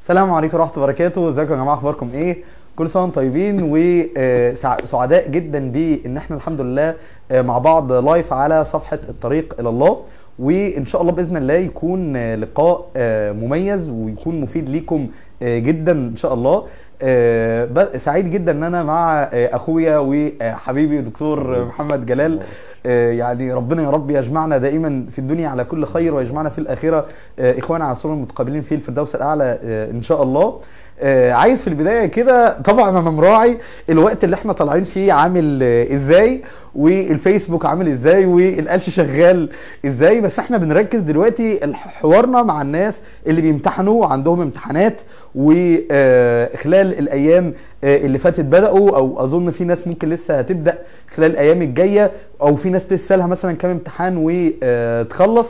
السلام عليكم ورحمة الله وبركاته. ازيكم يا جماعة، اخباركم ايه؟ كل سنة وانتم طيبين وسعداء جدا بان احنا الحمد لله مع بعض لايف على صفحة الطريق الى الله، وان شاء الله باذن الله يكون لقاء مميز ويكون مفيد ليكم جدا ان شاء الله. سعيد جدا ان انا مع اخويا وحبيبي دكتور محمد جلال. يعني ربنا يا رب يجمعنا دائما في الدنيا على كل خير ويجمعنا في الاخره اخوانا على سرور متقابلين في الفردوس الاعلى ان شاء الله. عايز في البدايه كده، طبعا انا مراعي الوقت اللي احنا طالعين فيه عامل ازاي، والفيسبوك عامل ازاي، والقلش شغال ازاي، بس احنا بنركز دلوقتي حوارنا مع الناس اللي بيمتحنوا عندهم امتحانات، وخلال الايام اللي فاتت بدأوا، او اظن في ناس ممكن لسه هتبدأ خلال الايام الجاية، او في ناس لسه لها مثلا كام امتحان وتخلص.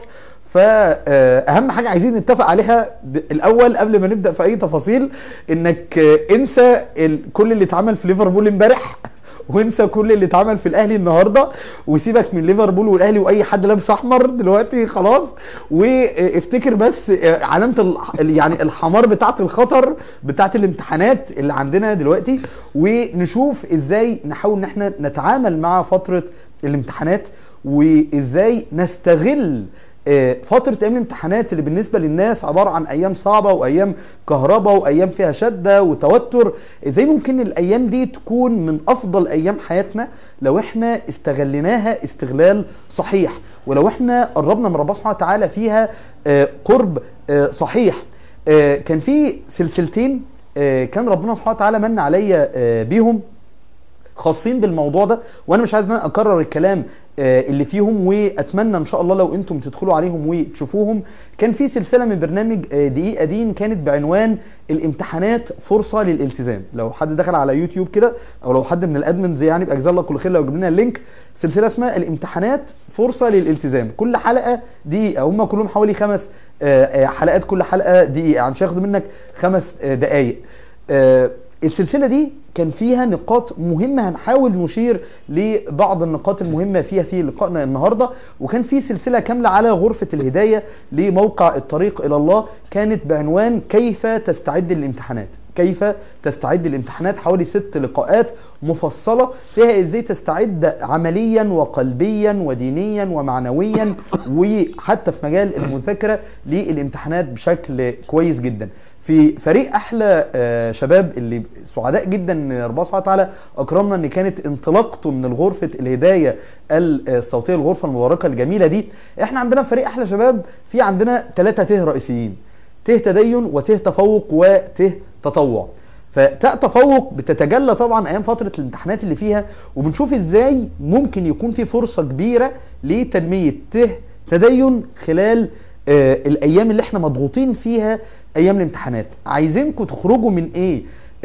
فاهم حاجة عايزين نتفق عليها الاول قبل ما نبدأ في اي تفاصيل، انك انسى كل اللي اتعمل في ليفربول امبارح، وانسى كل اللي اتعمل في الاهلي النهارده، وسيبك من ليفربول والاهلي واي حد لابس احمر دلوقتي خلاص، وافتكر بس علامه يعني الحمار بتاعه الخطر بتاعه الامتحانات اللي عندنا دلوقتي، ونشوف ازاي نحاول ان احنا نتعامل مع فتره الامتحانات، وازاي نستغل فترة ايام الامتحانات اللي بالنسبة للناس عبارة عن ايام صعبة وايام كهرباء وايام فيها شدة وتوتر. ازاي ممكن الايام دي تكون من افضل ايام حياتنا لو احنا استغلناها استغلال صحيح، ولو احنا قربنا من ربنا سبحانه وتعالى فيها قرب صحيح. كان في سلسلتين كان ربنا سبحانه وتعالى من عليا بيهم خاصين بالموضوع ده، وانا مش عايز ان انا اكرر الكلام اللي فيهم، واتمنى ان شاء الله لو انتم تدخلوا عليهم وتشوفوهم. كان في سلسله من برنامج دقيقه دين كانت بعنوان الامتحانات فرصه للالتزام. لو حد دخل على يوتيوب كده، او لو حد من الادمنز يعني باجزاء الله كل خير لو جاب لنا اللينك، سلسله اسمها الامتحانات فرصه للالتزام. كل حلقه دقيقه، هم كلهم حوالي 5 حلقات، كل حلقه دقيقه، يعني مش هياخدوا منك 5 دقائق. السلسلة دي كان فيها نقاط مهمة، هنحاول نشير لبعض النقاط المهمة فيها في لقائنا النهاردة. وكان في سلسلة كاملة على غرفة الهداية لموقع الطريق إلى الله، كانت بعنوان كيف تستعد للامتحانات. كيف تستعد للامتحانات، حوالي 6 لقاءات مفصلة فيها ازاي تستعد عمليا وقلبيا ودينيا ومعنويا، وحتى في مجال المذاكرة للامتحانات بشكل كويس جدا. في فريق احلى شباب اللي سعداء جدا ان ربنا سبحانه وتعالى اكرمنا ان كانت انطلاقته من غرفه الهدايه الصوتيه، الغرفه المباركه الجميله دي. احنا عندنا في فريق احلى شباب في عندنا 3 ته رئيسيين: ته تدين، وته تفوق، وته تطوع. فتاء تفوق بتتجلى طبعا ايام فتره الامتحانات اللي فيها، وبنشوف ازاي ممكن يكون في فرصه كبيره لتنميه ته تدين خلال الايام اللي احنا مضغوطين فيها ايام الامتحانات. عايزينكم تخرجوا من ايه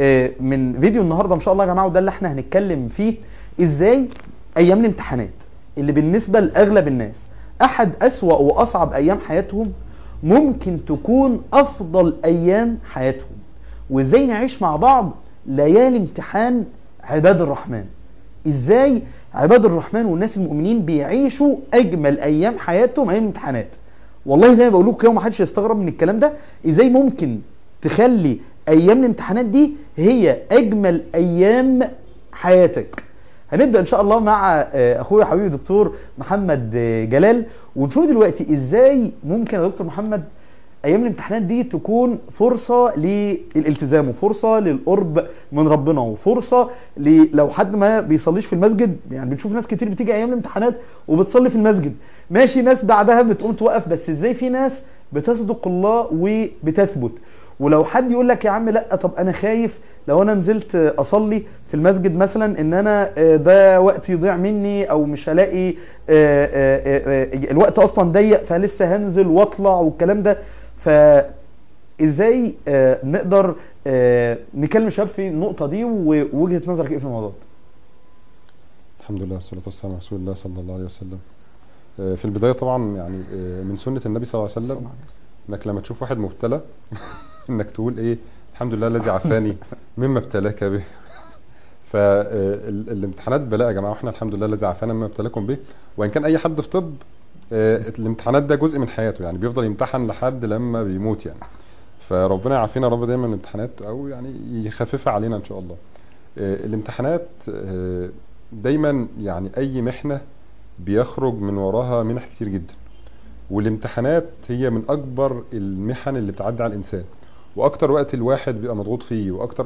من فيديو النهارده ان شاء الله يا جماعه، وده اللي احنا هنتكلم فيه: ازاي ايام الامتحانات اللي بالنسبه لاغلب الناس احد اسوأ واصعب ايام حياتهم ممكن تكون افضل ايام حياتهم، وازاي نعيش مع بعض ليالي امتحان عباد الرحمن. ازاي عباد الرحمن والناس المؤمنين بيعيشوا اجمل ايام حياتهم ايام الامتحانات. والله زي ما بقول لكم كده، ومحدش يستغرب من الكلام ده. ازاي ممكن تخلي ايام الامتحانات دي هي اجمل ايام حياتك؟ هنبدأ ان شاء الله مع اخويا حبيبي دكتور محمد جلال، ونشوف دلوقتي ازاي ممكن يا دكتور محمد ايام الامتحانات دي تكون فرصة للالتزام، وفرصة للقرب من ربنا، وفرصة لو حد ما بيصليش في المسجد. يعني بنشوف ناس كتير بتيجي ايام الامتحانات وبتصلي في المسجد، ماشي، ناس بعدها بتقوم توقف، بس ازاي في ناس بتصدق الله وبتثبت؟ ولو حد يقول لك يا عم لا، طب انا خايف لو انا نزلت اصلي في المسجد مثلا ان انا ده وقت يضيع مني، او مش هلاقي الوقت اصلا ضيق فلسه هنزل واطلع والكلام ده. فازاي نقدر نكلم الشباب في النقطة دي، ووجهة نظرك ايه في الموضوع ده؟ الحمد لله والصلاة والسلام على رسول الله صلى الله عليه وسلم. في البداية طبعا يعني من سنة النبي صلى الله عليه وسلم انك لما تشوف واحد مبتلى انك تقول ايه: الحمد لله الذي عافاني مما ابتلاك به. فالامتحانات بلاء يا جماعة، واحنا الحمد لله الذي عافانا مما ابتلاكم به. وان كان اي حد في طب الامتحانات ده جزء من حياته، يعني بيفضل يمتحن لحد لما بيموت يعني. فربنا يعافينا رب دايما من الامتحانات، او يعني يخففها علينا ان شاء الله. الامتحانات دايما يعني اي محنة بيخرج من وراها منح كتير جدا، والامتحانات هي من اكبر المحن اللي بتعدي على الانسان، واكتر وقت الواحد بيبقى مضغوط فيه، واكتر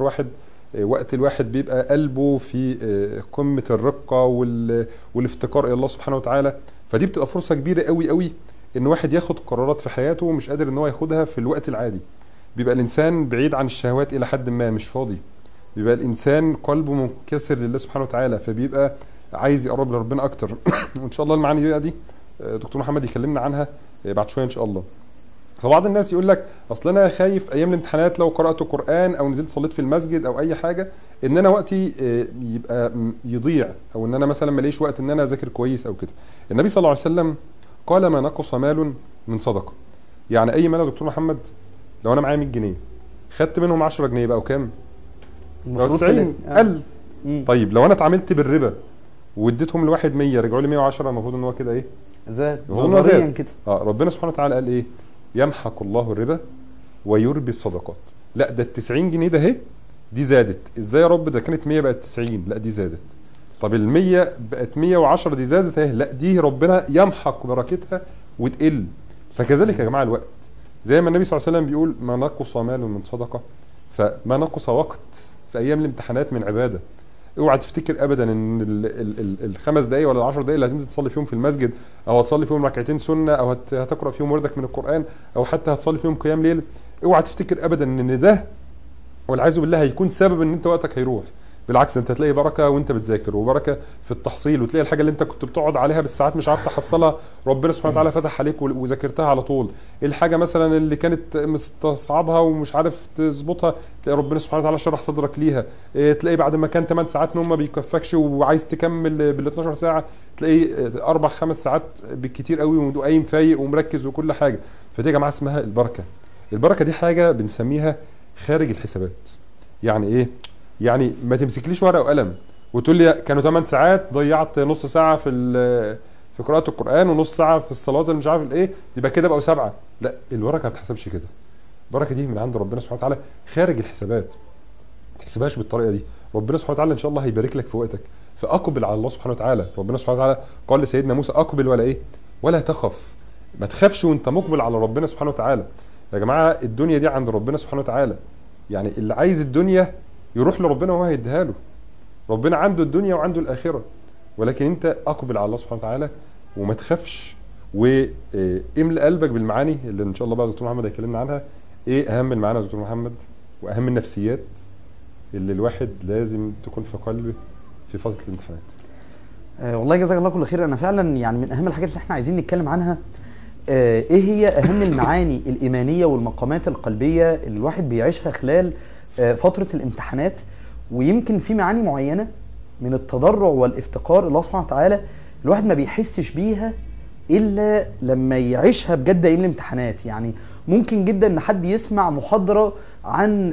وقت الواحد بيبقى قلبه في قمة الرقة والافتقار الى الله سبحانه وتعالى. فدي بتبقى فرصة كبيرة قوي قوي ان واحد ياخد قرارات في حياته ومش قادر ان هو ياخدها في الوقت العادي. بيبقى الانسان بعيد عن الشهوات الى حد ما، مش فاضي. بيبقى الانسان قلبه منكسر لله سبحانه وتعالى، فبيبقى عايز يقرب لربنا اكتر. وان شاء الله المعاني دي دكتور محمد يكلمنا عنها بعد شوية ان شاء الله. فبعض الناس يقول لك اصل انا خايف ايام الامتحانات لو قرأت قرآن او نزلت صليت في المسجد او اي حاجة ان انا وقتي يبقى يضيع، او ان انا مثلا ماليش وقت ان انا اذاكر كويس او كده. النبي صلى الله عليه وسلم قال ما نقص مال من صدقة. يعني اي مال يا دكتور محمد، لو انا معايا 100 جنيه خدت منهم 10 جنيه بقى وكام؟ المفروض 90 قل. مم. طيب لو انا اتعاملت بالربا واديتهم لواحد 100 رجعوا لي 110، المفروض ان هو كده ايه؟ زاد المفروض ان هو نظريا زاد. كده. ربنا سبحانه وتعالى قال ايه؟ يمحق الله الربا ويربي الصدقات. لا ده ال90 جنيه ده اهي دي زادت. ازاي يا رب؟ ده كانت 100 بقت 90، لا دي زادت. طب ال100 بقت 110 دي زادت اهي، لا دي ربنا يمحق بركتها وتقل. فكذلك يا جماعه الوقت، زي ما النبي صلى الله عليه وسلم بيقول ما نقص مال من صدقه، فما نقص وقت في ايام الامتحانات من عباده. اوعى تفتكر ابدا ان الخمس دقايق ولا ال10 دقايق اللي هتنزل تصلي فيهم في المسجد، او هتصلي فيهم ركعتين سنه، او هتقرا فيهم وردك من القران، او حتى هتصلي فيهم قيام ليل، اوعى تفتكر ابدا ان ده والعياذ بالله هيكون سبب ان انت وقتك هيروح. بالعكس، انت هتلاقي بركه وانت بتذاكر، وبركه في التحصيل، وتلاقي الحاجه اللي انت كنت بتقعد عليها بالساعات مش عارف تحصلها ربنا سبحانه وتعالى فتح عليك وذاكرتها على طول. الحاجه مثلا اللي كانت مستصعبها ومش عارف تظبطها، تلاقي ربنا سبحانه وتعالى شرح صدرك ليها. تلاقي بعد ما كان 8 ساعات نوم ما بيكفكش وعايز تكمل بال 12 ساعه، تلاقي 4 5 ساعات بالكتير قوي وقايم فايق ومركز وكل حاجه. فدي يا جماعه اسمها البركه. البركه دي حاجه بنسميها خارج الحسابات. يعني ايه؟ يعني ما تمسكليش ورقه وقلم وتقول لي كانوا 8 ساعات ضيعت نص ساعه في قراءه القران ونص ساعه في الصلاه اللي مش عارف الايه، يبقى كده بقوا 7. لا، البركه ما بتحسبش كده. البركه دي من عند ربنا سبحانه وتعالى خارج الحسابات. ما تحسبهاش بالطريقه دي. ربنا سبحانه وتعالى ان شاء الله هيبارك لك في وقتك، فاقبل على الله سبحانه وتعالى. ربنا سبحانه وتعالى قال لسيدنا موسى اقبل ولا ايه؟ ولا تخف. ما تخافش وانت مقبل على ربنا سبحانه وتعالى. يا جماعه الدنيا دي عند ربنا سبحانه وتعالى. يعني اللي عايز الدنيا يروح لربنا وهو هيديها له. ربنا عنده الدنيا وعنده الآخرة، ولكن انت اقبل على الله سبحانه وتعالى وما تخافش، واملأ قلبك بالمعاني اللي ان شاء الله بقى دكتور محمد هيكلمنا عنها. ايه اهم المعاني يا دكتور محمد واهم النفسيات اللي الواحد لازم تكون في قلبه في فترة الامتحانات؟ والله جزاك الله كل خير. انا فعلا يعني من اهم الحاجات اللي احنا عايزين نتكلم عنها ايه هي اهم المعاني الايمانيه والمقامات القلبيه اللي الواحد بيعيشها خلال فتره الامتحانات. ويمكن في معاني معينه من التضرع والافتقار الله سبحانه وتعالى الواحد ما بيحسش بيها الا لما يعيشها بجد ايام الامتحانات. يعني ممكن جدا ان حد يسمع محاضره عن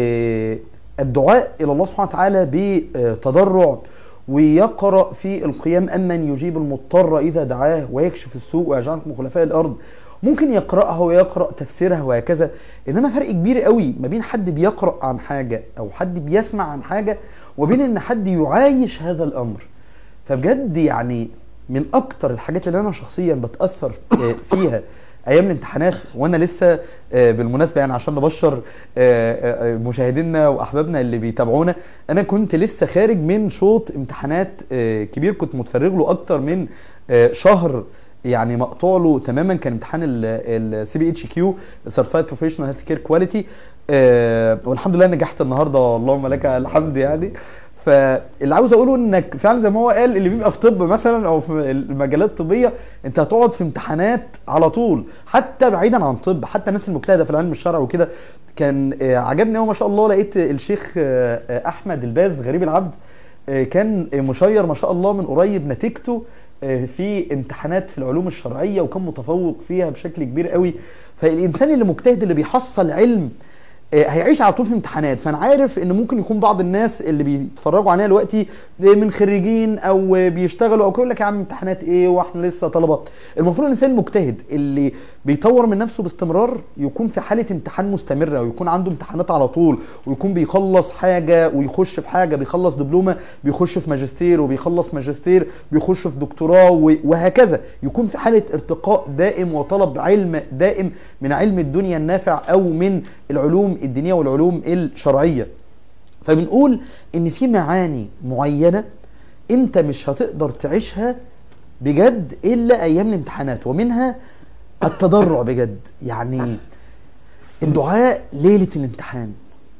الدعاء الى الله سبحانه وتعالى بتضرع، ويقرأ في القيام أمن يجيب المضطر إذا دعاه ويكشف السوء ويجعلكم خلفاء الأرض. ممكن يقرأها ويقرأ تفسيرها وهكذا. إنما فرق كبير قوي ما بين حد بيقرأ عن حاجة أو حد بيسمع عن حاجة وبين إن حد يعايش هذا الأمر. فبجد يعني من أكتر الحاجات اللي أنا شخصيا بتأثر فيها ايام الامتحانات، وانا لسه بالمناسبه يعني عشان نبشر مشاهدينا واحبابنا اللي بيتابعونا، انا كنت لسه خارج من شوط امتحانات كبير كنت متفرغ له اكتر من شهر، يعني مقطوع له تماما. كان امتحان السي بي اتش كيو سيرتيفايد بروفيشنال هيلث كير كواليتي، والحمد لله نجحت النهارده اللهم لك الحمد. يعني فاللي عاوز اقوله انك فعلا زي ما هو قال، اللي بيبقى في طب مثلا او في المجالات الطبيه انت هتقعد في امتحانات على طول، حتى بعيدا عن طب، حتى الناس المجتهده في العلم الشرعي وكده. كان عجبني قوي ما شاء الله، لقيت الشيخ احمد الباز غريب العبد كان مشير ما شاء الله من قريب نتيجته في امتحانات في العلوم الشرعيه، وكان متفوق فيها بشكل كبير قوي. فالانسان اللي مجتهد اللي بيحصل علم هيعيش على طول في امتحانات. فانا عارف ان ممكن يكون بعض الناس اللي بيتفرجوا علينا دلوقتي من خريجين او بيشتغلوا او كده، يقول لك يا عم امتحانات ايه واحنا لسه طلبه. المفروض الانسان المجتهد اللي بيطور من نفسه باستمرار يكون في حاله امتحان مستمره، ويكون عنده امتحانات على طول، ويكون بيخلص حاجه ويخش في حاجه، بيخلص دبلومه بيخش في ماجستير، وبيخلص ماجستير بيخش في دكتوراه، وهكذا. يكون في حاله ارتقاء دائم وطلب علم دائم من علم الدنيا النافع او من العلوم الدينيه والعلوم الشرعيه. فبنقول ان في معاني معينه انت مش هتقدر تعيشها بجد الا ايام الامتحانات، ومنها التضرع بجد. يعني الدعاء ليله الامتحان،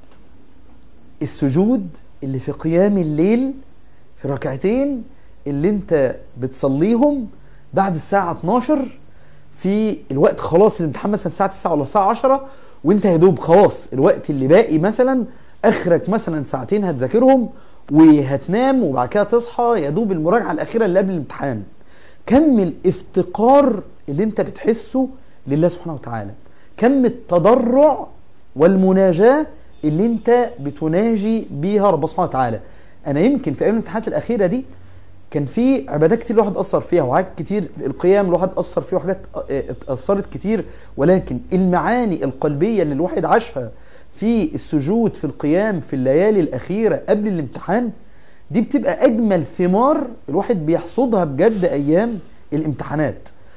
السجود اللي في قيام الليل في ركعتين اللي انت بتصليهم بعد الساعه 12 في الوقت خلاص الامتحان، مثلا الساعه 9 ولا الساعه 10، وانت يا دوب خلاص الوقت اللي باقي مثلا اخرك مثلا ساعتين هتذاكرهم وهتنام، وبعد كده تصحى يا دوب المراجعه الاخيره اللي قبل الامتحان. كم الافتقار اللي انت بتحسه لله سبحانه وتعالى، كم التضرع والمناجاه اللي انت بتناجي بيها رب سبحانه وتعالى. انا يمكن في ايام الامتحانات الاخيره دي كان في عبادات كتير الواحد اثر فيها، وحاجات كتير القيام الواحد اثر فيها، وحاجات اثرت كتير، ولكن المعاني القلبيه اللي الواحد عاشها في السجود في القيام في الليالي الاخيره قبل الامتحان دي بتبقى اجمل ثمار الواحد بيحصدها بجد ايام الامتحانات.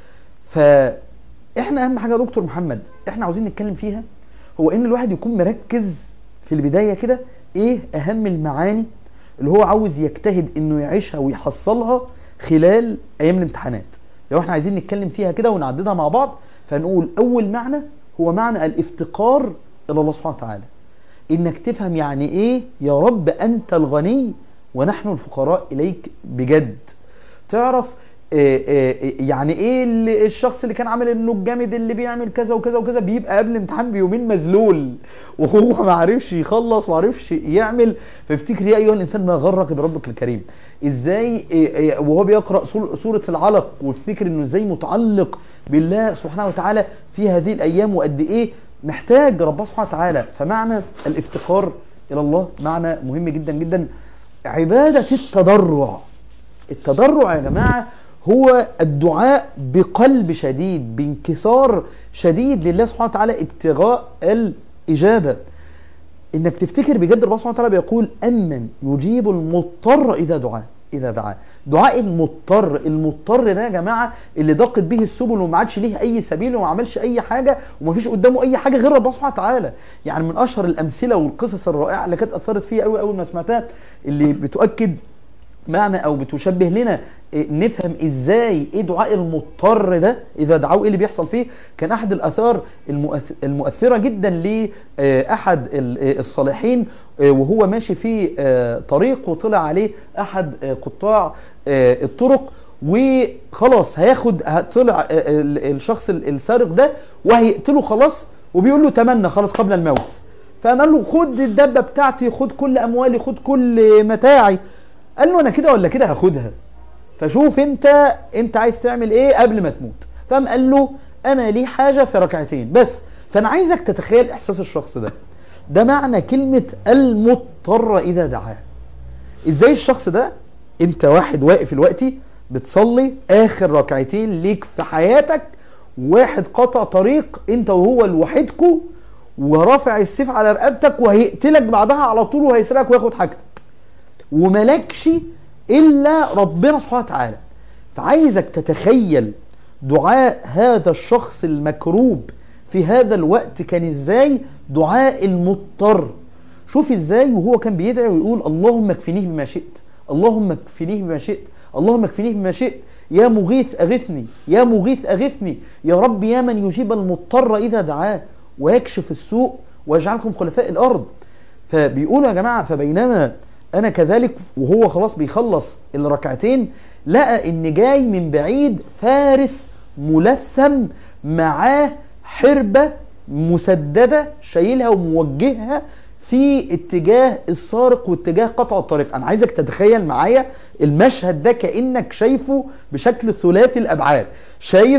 فاحنا اهم حاجه يا دكتور محمد احنا عاوزين نتكلم فيها هو ان الواحد يكون مركز في البدايه كده ايه اهم المعاني اللي هو عاوز يجتهد انه يعيشها ويحصلها خلال ايام الامتحانات. لو احنا عايزين نتكلم فيها كده ونعددها مع بعض، فنقول اول معنى هو معنى الافتقار الى الله سبحانه وتعالى. انك تفهم يعني ايه يا رب انت الغني ونحن الفقراء اليك بجد. تعرف يعني ايه الشخص اللي كان عامل انه الجامد اللي بيعمل كذا وكذا وكذا بيبقى قبل الامتحان بيومين مذلول وهو ما عرفش يخلص وما عرفش يعمل. فافتكر يا ايها الانسان ما غرك بربك الكريم. ازاي وهو بيقرا سوره العلق وافتكر انه ازاي متعلق بالله سبحانه وتعالى في هذه الايام، وقد ايه محتاج ربنا سبحانه وتعالى. فمعنى الافتقار الى الله معنى مهم جدا جدا. عباده التضرع، التضرع يا جماعه هو الدعاء بقلب شديد بانكسار شديد لله سبحانه وتعالى ابتغاء الإجابة. انك تفتكر بجد ربنا سبحانه وتعالى بيقول أمن يجيب المضطر إذا دعاه. دعاء المضطر ده يا جماعة اللي ضاقت به السبل وما عادش ليه أي سبيل وما عملش أي حاجة وما فيش قدامه أي حاجة غير ربنا سبحانه وتعالى. يعني من أشهر الأمثلة والقصص الرائعة اللي كانت أثرت فيها قوي أول ما سمعتها، اللي بتؤكد معنى او بتشبه لنا نفهم ازاي ايه دعاء المضطر ده اذا دعاه ايه اللي بيحصل فيه. كان احد الاثار المؤثرة جدا لاحد الصالحين وهو ماشي في طريق وطلع عليه احد قطاع الطرق وخلاص طلع الشخص السارق ده وهيقتله خلاص، وبيقول له تمنى خلاص قبل الموت. فقال له خد الدبة بتاعتي، خد كل اموالي، خد كل متاعي. قال له انا كده ولا كده هاخدها، فشوف انت عايز تعمل ايه قبل ما تموت. فقام قال له انا لي حاجة في ركعتين بس. فانا عايزك تتخيل احساس الشخص ده معنى كلمة المضطر اذا دعاه. ازاي الشخص ده، انت واحد واقف الوقتي بتصلي اخر ركعتين ليك في حياتك، واحد قطع طريق انت وهو لوحدكوا ورافع السيف على رقبتك وهيقتلك بعدها على طول وهيسرقك وياخد حاجتك، وملكش إلا ربنا سبحانه وتعالى. فعايزك تتخيل دعاء هذا الشخص المكروب في هذا الوقت كان إزاي دعاء المضطر. شوف إزاي وهو كان بيدعي ويقول اللهم اكفنيه بما شئت، اللهم اكفنيه بما شئت، اللهم اكفنيه بما شئت، يا مغيث أغثني، يا مغيث أغثني، يا رب يا من يجيب المضطر إذا دعاه ويكشف السوء ويجعلكم خلفاء الأرض. فبيقولوا يا جماعة فبينما انا كذلك وهو خلاص بيخلص الركعتين لقى ان جاي من بعيد فارس ملثم معاه حربة مسددة شايلها وموجهها في اتجاه السارق واتجاه قطع الطريق. انا عايزك تتخيل معايا المشهد ده كأنك شايفه بشكل ثلاثي الابعاد. شايف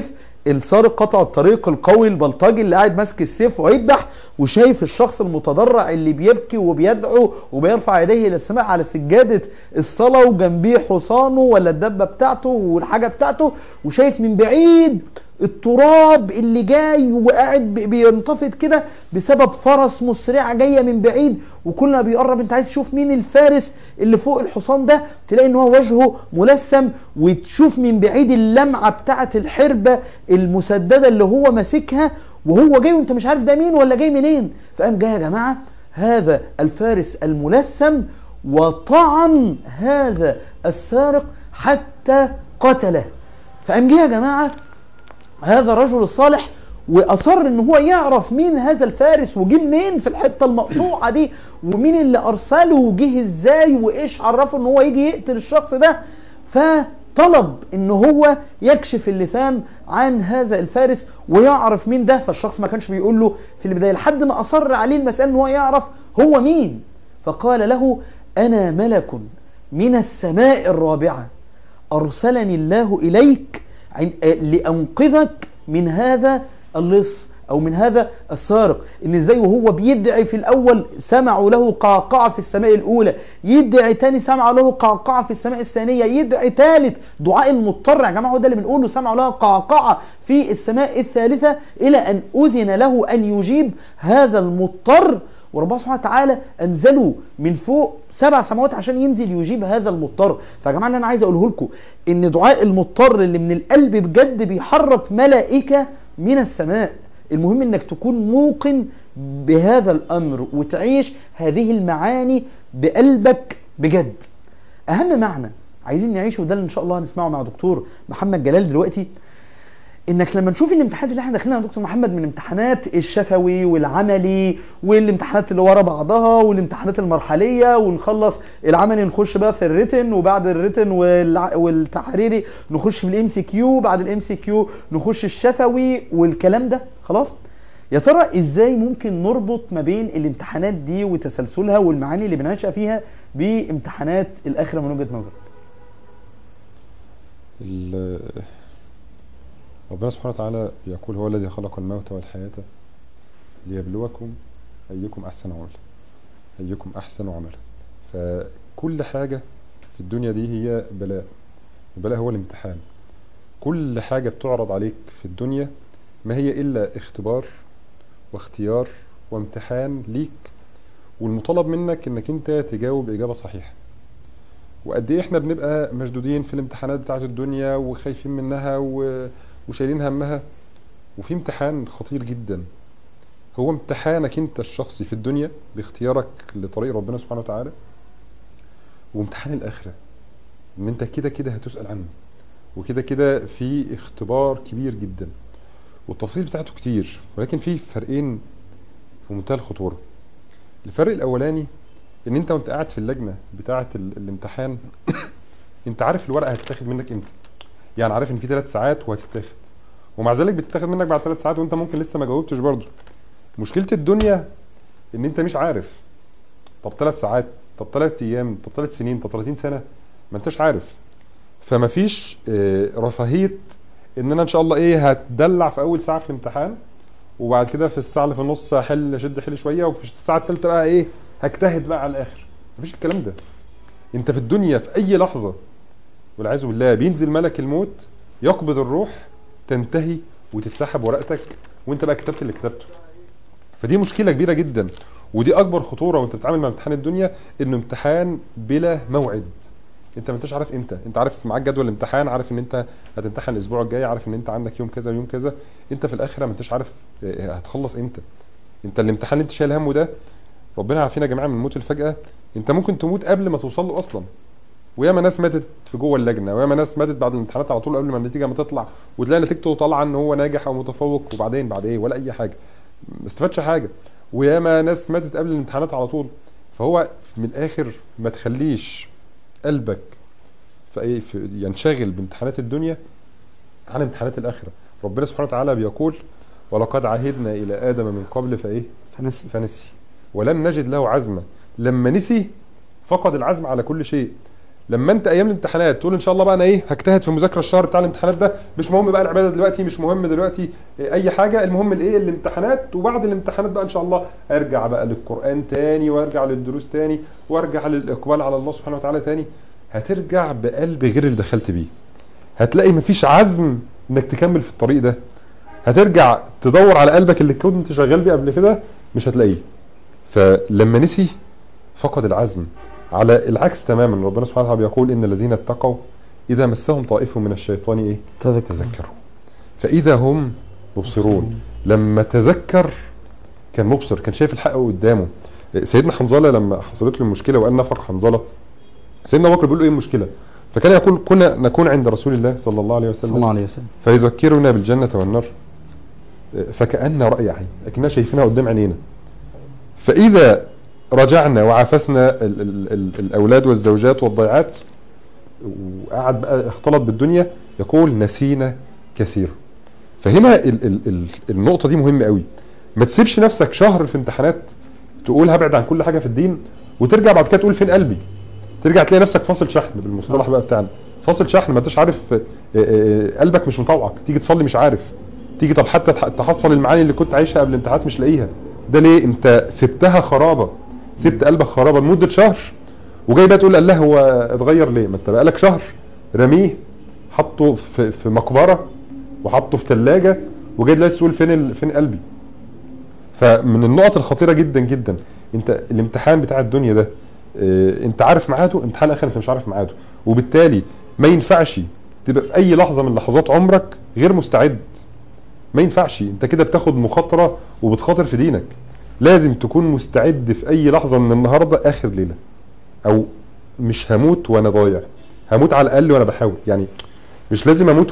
السارق قطع الطريق القوي البلطجي اللي قاعد ماسك السيف ويذبح، وشايف الشخص المتضرع اللي بيبكي وبيدعو وبيرفع يديه الى السماء على سجادة الصلاة، وجنبيه حصانه ولا الدبة بتاعته والحاجة بتاعته، وشايف من بعيد التراب اللي جاي وقاعد بينتفض كده بسبب فرس مسرعة جاية من بعيد، وكل ما بيقرب انت عايز تشوف مين الفارس اللي فوق الحصان ده، تلاقي ان هو وجهه ملثم، وتشوف من بعيد اللمعة بتاعة الحربة المسددة اللي هو ماسكها وهو جاي، وانت مش عارف ده مين ولا جاي منين. فقام جاي يا جماعة هذا الفارس الملثم وطعن هذا السارق حتى قتله. فقام جاي يا جماعة هذا الرجل الصالح واصر ان هو يعرف مين هذا الفارس وجه منين في الحته المقطوعه دي، ومين اللي ارسله وجه ازاي وايش عرفه ان هو يجي يقتل الشخص ده. فطلب ان هو يكشف اللسان عن هذا الفارس ويعرف مين ده. فالشخص ما كانش بيقول له في البدايه لحد ما اصر عليه المسألة ان هو يعرف هو مين. فقال له: انا ملك من السماء الرابعه ارسلني الله اليك لأنقذك من هذا اللص أو من هذا السارق. إن إزاي وهو بيدعي في الأول سمعوا له قعقعة في السماء الأولى، يدعي تاني سمعوا له قعقعة في السماء الثانية، يدعي ثالث دعاء المضطر يا جماعة هو ده اللي بنقوله، سمعوا له قعقعة في السماء الثالثة إلى أن أذن له أن يجيب هذا المضطر. وربنا سبحانه وتعالى أنزلوا من فوق 7 سماوات عشان ينزل يجيب هذا المضطر. فيا جماعة اللي أنا عايز أقوله لكم إن دعاء المضطر اللي من القلب بجد بيحرك ملائكة من السماء. المهم إنك تكون موقن بهذا الأمر وتعيش هذه المعاني بقلبك بجد. أهم معنى عايزين نعيشه وده اللي إن شاء الله هنسمعه مع دكتور محمد جلال دلوقتي، انك لما نشوف الامتحانات اللي احنا داخلينها يا دكتور محمد من امتحانات الشفوي والعملي والامتحانات اللي ورا بعضها والامتحانات المرحليه، ونخلص العملي نخش بقى في الريتن، وبعد الريتن والتحريري نخش في الام سي كيو، بعد الام سي كيو نخش الشفوي والكلام ده خلاص. يا ترى ازاي ممكن نربط ما بين الامتحانات دي وتسلسلها والمعاني اللي بنعيشها فيها بامتحانات الاخره من وجهه نظرك؟ ربنا سبحانه وتعالى يقول: هو الذي خلق الموت والحياة ليبلوكم أيكم أحسن عملا، أيكم أحسن عملا. فكل حاجة في الدنيا دي هي بلاء، البلاء هو الامتحان. كل حاجة بتعرض عليك في الدنيا ما هي إلا اختبار واختيار وامتحان ليك، والمطالب منك انك انت تجاوب إجابة صحيحة. وقد ايه احنا بنبقى مشدودين في الامتحانات بتاعت الدنيا وخايفين منها وشايلين همها. وفي امتحان خطير جدا هو امتحانك انت الشخصي في الدنيا باختيارك لطريق ربنا سبحانه وتعالى، وامتحان الآخرة ان انت كده كده هتسأل عنه، وكده كده في اختبار كبير جدا والتفاصيل بتاعته كتير، ولكن في فرقين في منتهى الخطورة. الفرق الاولاني ان انت وانت قاعد في اللجنة بتاعة الامتحان انت عارف الورقة هتتاخد منك امتى، يعني عارف ان في 3 ساعات وهتتاخد، ومع ذلك بتتاخد منك بعد 3 ساعات وانت ممكن لسه ما جاوبتش برضه. مشكلة الدنيا ان انت مش عارف، طب 3 ساعات، طب 3 ايام، طب 3 سنين، طب 30 سنة، ما انتش عارف. فمفيش رفاهية ان انا ان شاء الله هتدلع في اول ساعة في الامتحان، وبعد كده في الساعة اللي في النص شد حيلي شوية، وفي الساعة الثالثة بقى هجتهد بقى على الاخر. مفيش الكلام ده. انت في الدنيا في اي لحظة والعياذ بالله بينزل ملك الموت يقبض الروح، تنتهي وتتسحب ورقتك وانت بقى كتبت اللي كتبته. فدي مشكلة كبيرة جدا، ودي اكبر خطورة وانت بتتعامل مع امتحان الدنيا، انه امتحان بلا موعد. انت ما انتش عارف امتى، انت عارف معاك جدول الامتحان، عارف ان انت هتمتحن الاسبوع الجاي، عارف ان انت عندك يوم كذا ويوم كذا، انت في الاخره ما انتش عارف هتخلص امتى. انت الامتحان اللي انت شايل همه ده، ربنا عافينا يا جماعه من الموت الفجأة، انت ممكن تموت قبل ما توصل له اصلا. وياما ناس ماتت في جوه اللجنه، وياما ناس ماتت بعد الامتحانات على طول قبل ما النتيجه ما تطلع، وتلاقي نتيجته طالعه ان هو ناجح او متفوق، وبعدين بعد ولا اي حاجه، ما استفادش حاجه. وياما ناس ماتت قبل الامتحانات على طول. فهو من الاخر ما تخليش قلبك ينشغل بامتحانات الدنيا عن امتحانات الآخرة. ربنا سبحانه وتعالى بيقول: ولقد عهدنا إلى آدم من قبل فنسي ولم نجد له عزما. لما نسي فقد العزم على كل شيء. لما انت ايام الامتحانات تقول ان شاء الله بقى انا ايه هجتهد في مذاكره الشهر بتاع الامتحانات ده، مش مهم بقى العباده دلوقتي، مش مهم دلوقتي اي حاجه، المهم الايه الامتحانات، وبعد الامتحانات بقى ان شاء الله ارجع بقى للقران تاني، وارجع للدروس تاني، وارجع للاقبال على الله سبحانه وتعالى تاني، هترجع بقلب غير اللي دخلت بيه. هتلاقي مفيش عزم انك تكمل في الطريق ده. هترجع تدور على قلبك اللي كنت شغال بيه قبل كده، مش هتلاقيه. فلما نسي فقد العزم. على العكس تماما، ربنا سبحانه وتعالى بيقول ان الذين اتقوا اذا مسهم طائف من الشيطان ايه تذكروا فاذا هم مبصرون. لما تذكر كان مبصر، كان شايف الحق قدامه. سيدنا حنظله لما حصلت له المشكله وقال نفق حنظله، سيدنا ابو بكر بيقول له ايه المشكله؟ فكان يقول كنا نكون عند رسول الله صلى الله عليه وسلم فيذكرنا بالجنه والنار فكأن رأي عين، لكننا شايفينها قدام عينينا. فإذا رجعنا وعافسنا الأولاد والزوجات والضيعات وقعد بقى اختلط بالدنيا، يقول نسينا كثير. فهنا النقطة دي مهمة قوي. ما تسيبش نفسك شهر في امتحانات تقول هبعد عن كل حاجة في الدين، وترجع بعد كده تقول فين قلبي. ترجع تلاقي نفسك فاصل شحن بالمصطلح بقى بتاعنا، فاصل شحن، ما انتش عارف قلبك مش مطوعك، تيجي تصلي مش عارف، تيجي طب حتى تحصل المعاني اللي كنت عايشها قبل الامتحانات مش لاقيها. ده ليه؟ انت سبتها خرابة، سبت قلبك خرابة لمدة شهر، وجاي بقى تقول الله هو اتغير ليه؟ ما انت بقالك شهر رميه، حطه في مقبرة وحطه في ثلاجة، وجاي دلوقتي تقول فين قلبي. فمن النقط الخطيرة جدا جدا، انت الامتحان بتاع الدنيا ده انت عارف ميعاده، امتحان الاخر انت مش عارف ميعاده، وبالتالي ما ينفعش تبقى في اي لحظة من لحظات عمرك غير مستعد. ما ينفعش، انت كده بتاخد مخاطرة وبتخاطر في دينك. لازم تكون مستعد في اي لحظة من النهاردة اخر ليلة، او مش هموت وانا ضايع، هموت على الاقل وانا بحاول. يعني مش لازم اموت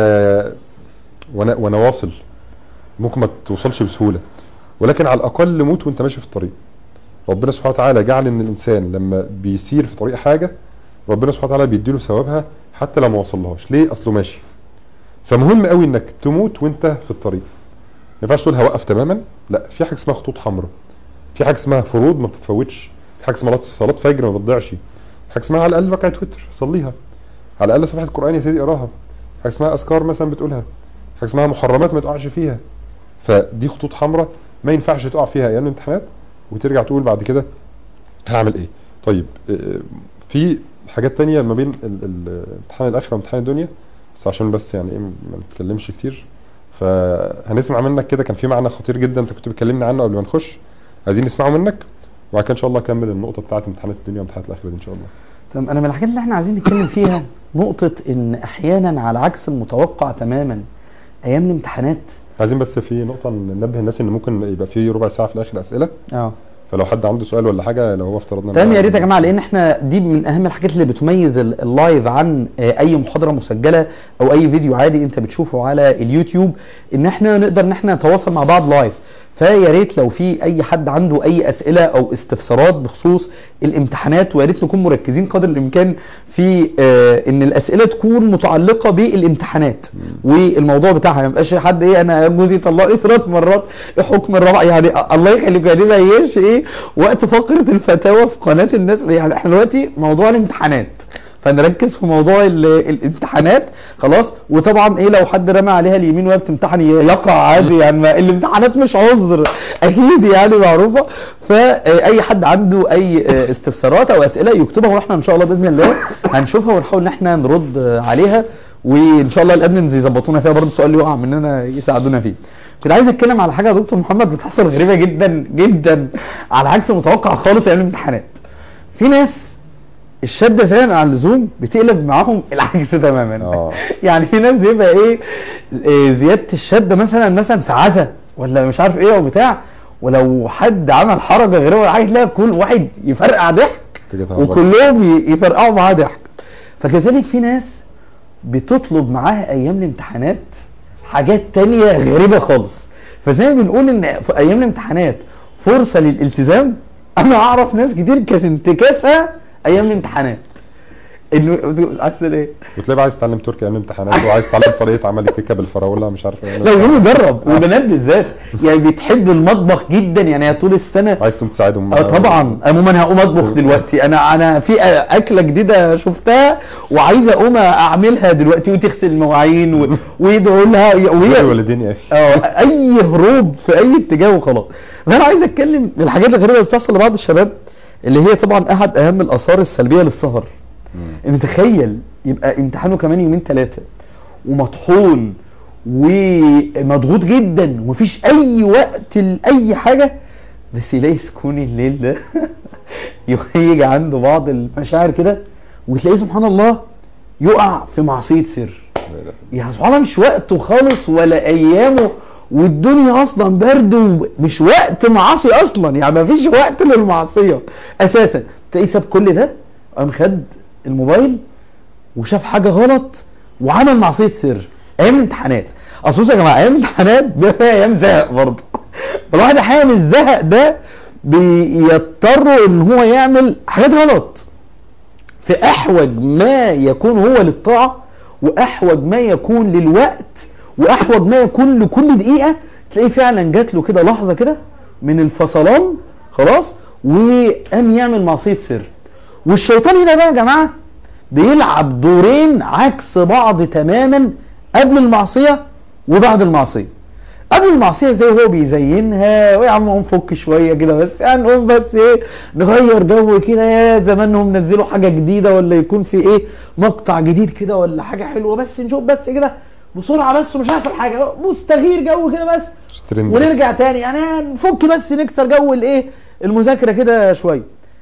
وانا واصل، ممكن ما توصلش بسهولة، ولكن على الاقل موت وانت ماشي في الطريق. ربنا سبحانه وتعالى جعل ان الانسان لما بيسير في طريق حاجة ربنا سبحانه وتعالى بيديله ثوابها حتى لو ما وصلهاش. ليه؟ اصله ماشي. فمهم قوي انك تموت وانت في الطريق. ما ينفعش تقول هوقف تماما، لا، في حاجه اسمها خطوط حمراء، في حاجه اسمها فروض ما بتتفوتش، في حاجه اسمها صلاه فجر ما بتضيعش، في حاجه اسمها على الاقل ركعه وتر صليها، على الاقل صفحه القران يا سيدي اقراها، حاجه اسمها اذكار مثلا بتقولها، حاجه اسمها محرمات ما تقعش فيها. فدي خطوط حمراء ما ينفعش تقع فيها ايام الامتحانات وترجع تقول بعد كده هعمل ايه. طيب في حاجات تانية ما بين الامتحان الاخره وامتحان الدنيا، بس عشان بس يعني ايه ما نتكلمش كتير، فهنسمع منك كده. كان في معنى خطير جدا انت كنت بتكلمنا عنه قبل ما نخش، عايزين نسمعه منك، وبعد كده ان شاء الله اكمل النقطه بتاعه امتحانات الدنيا وامتحانات الاخره دي ان شاء الله. تمام. انا من الحاجات اللي احنا عايزين نتكلم فيها نقطه ان احيانا على عكس المتوقع تماما ايام الامتحانات، عايزين بس في نقطه ننبه الناس ان ممكن يبقى في ربع ساعه في الاخر اسئله. فلو حد عنده سؤال ولا حاجه، لو هو افترضنا تمام يا ريت يا جماعه، لان احنا دي من اهم الحاجات اللي بتميز اللايف عن اي محاضره مسجله او اي فيديو عادي انت بتشوفه على اليوتيوب، ان احنا نقدر ان احنا نتواصل مع بعض لايف. فيا ريت لو في اي حد عنده اي اسئله او استفسارات بخصوص الامتحانات، ويا ريت نكون مركزين قدر الامكان في ان الاسئله تكون متعلقه بالامتحانات والموضوع بتاعها، ما يبقاش حد ايه انا جوزي طلقني 3 مرات حكم الرابع، يعني الله يخليك يعني ما يجيش ايه وقت فقره الفتاوى في قناه الناس. يعني احنا دلوقتي موضوع الامتحانات، فنركز في موضوع الامتحانات خلاص. وطبعا ايه لو حد رمى عليها اليمين وهي بتمتحن يقع عادي، يعني الامتحانات مش عذر اكيد يعني معروفه. فاي حد عنده اي استفسارات او اسئله يكتبها، واحنا ان شاء الله باذن الله هنشوفها ونحاول ان احنا نرد عليها، وان شاء الله الادمنز يظبطونا فيها برضه، السؤال اللي يقع مننا يساعدونا فيه. كنت عايز اتكلم على حاجه يا دكتور محمد بتحصل غريبه جدا جدا على عكس المتوقع خالص ايام الامتحانات. في ناس الشده فعلا عن اللزوم بتقلب معاهم العكس تماما. يعني في ناس بيبقى ايه زياده الشده مثلا في عزا ولا مش عارف ايه او بتاع، ولو حد عمل حركه غير ولا عايز تلاقي كل واحد يفرقع ضحك وكلهم يفرقعوا معاه ضحك. فكذلك في ناس بتطلب معاها ايام الامتحانات حاجات تانية غريبه خالص. فزي ما بنقول ان في ايام الامتحانات فرصه للالتزام، انا اعرف ناس كتير كانت انتكاسها ايام الامتحانات. انه عايز ايه؟ وتلاقي بقى عايز تتعلم تركي ايام الامتحانات، وعايز تتعلم طريقه عمل الكيكه بالفراوله مش عارف ايه. لو يوم يجرب، والبنات بالذات يعني بتحب المطبخ جدا، يعني هي طول السنه عايز تقوم تساعدهم. طبعا. عموما هقوم اطبخ دلوقتي، انا في اكله جديده شفتها وعايز اقوم اعملها دلوقتي، وتغسل المواعين ويدعوا لها وهي والدين يا اخي. اي هروب في اي اتجاه وخلاص. فانا عايز اتكلم الحاجات الغريبه اللي بتحصل لبعض الشباب، اللي هي طبعا احد اهم الاثار السلبيه للسهر. انت تخيل يبقى امتحانه كمان يومين ثلاثه ومطحون ومضغوط جدا ومفيش اي وقت لاي حاجه، بس يلاقي سكون الليل ده يجي عنده بعض المشاعر كده، وتلاقيه سبحان الله يقع في معصيه سر. يعني سبحان الله مش وقته خالص ولا ايامه، والدنيا اصلا برد ومش وقت معاصي اصلا، يعني مفيش وقت للمعصيه اساسا. تلاقيه ساب كل ده، قام خد الموبايل وشاف حاجه غلط وعمل معصيه سر. ايام الامتحانات، اصل بصوا يا جماعه، ايام الامتحانات بيبقى فيها ايام زهق برضه. الواحد احيانا الزهق ده بيضطر ان هو يعمل حاجات غلط، في احوج ما يكون هو للطاعه، واحوج ما يكون للوقت، واحوج ما يكون لكل دقيقه. تلاقيه فعلا جات له كده لحظه كده من الفصلان خلاص، وقام يعمل معصيه سر. والشيطان هنا بقى يا جماعه بيلعب دورين عكس بعض تماما، قبل المعصيه وبعد المعصيه. قبل المعصيه زي هو بيزينها، ويا عم نفك شويه كده بس، يعني نقوم بس ايه نغير جو كده، يا زمانهم نزلوا حاجه جديده، ولا يكون في ايه مقطع جديد كده ولا حاجه حلوه، بس نشوف بس كده بسرعه بس، ومش عارف الحاجه، مستغير جو كده بس ونرجع تاني، يعني نفك بس نكسر جو الايه المذاكره كده شويه.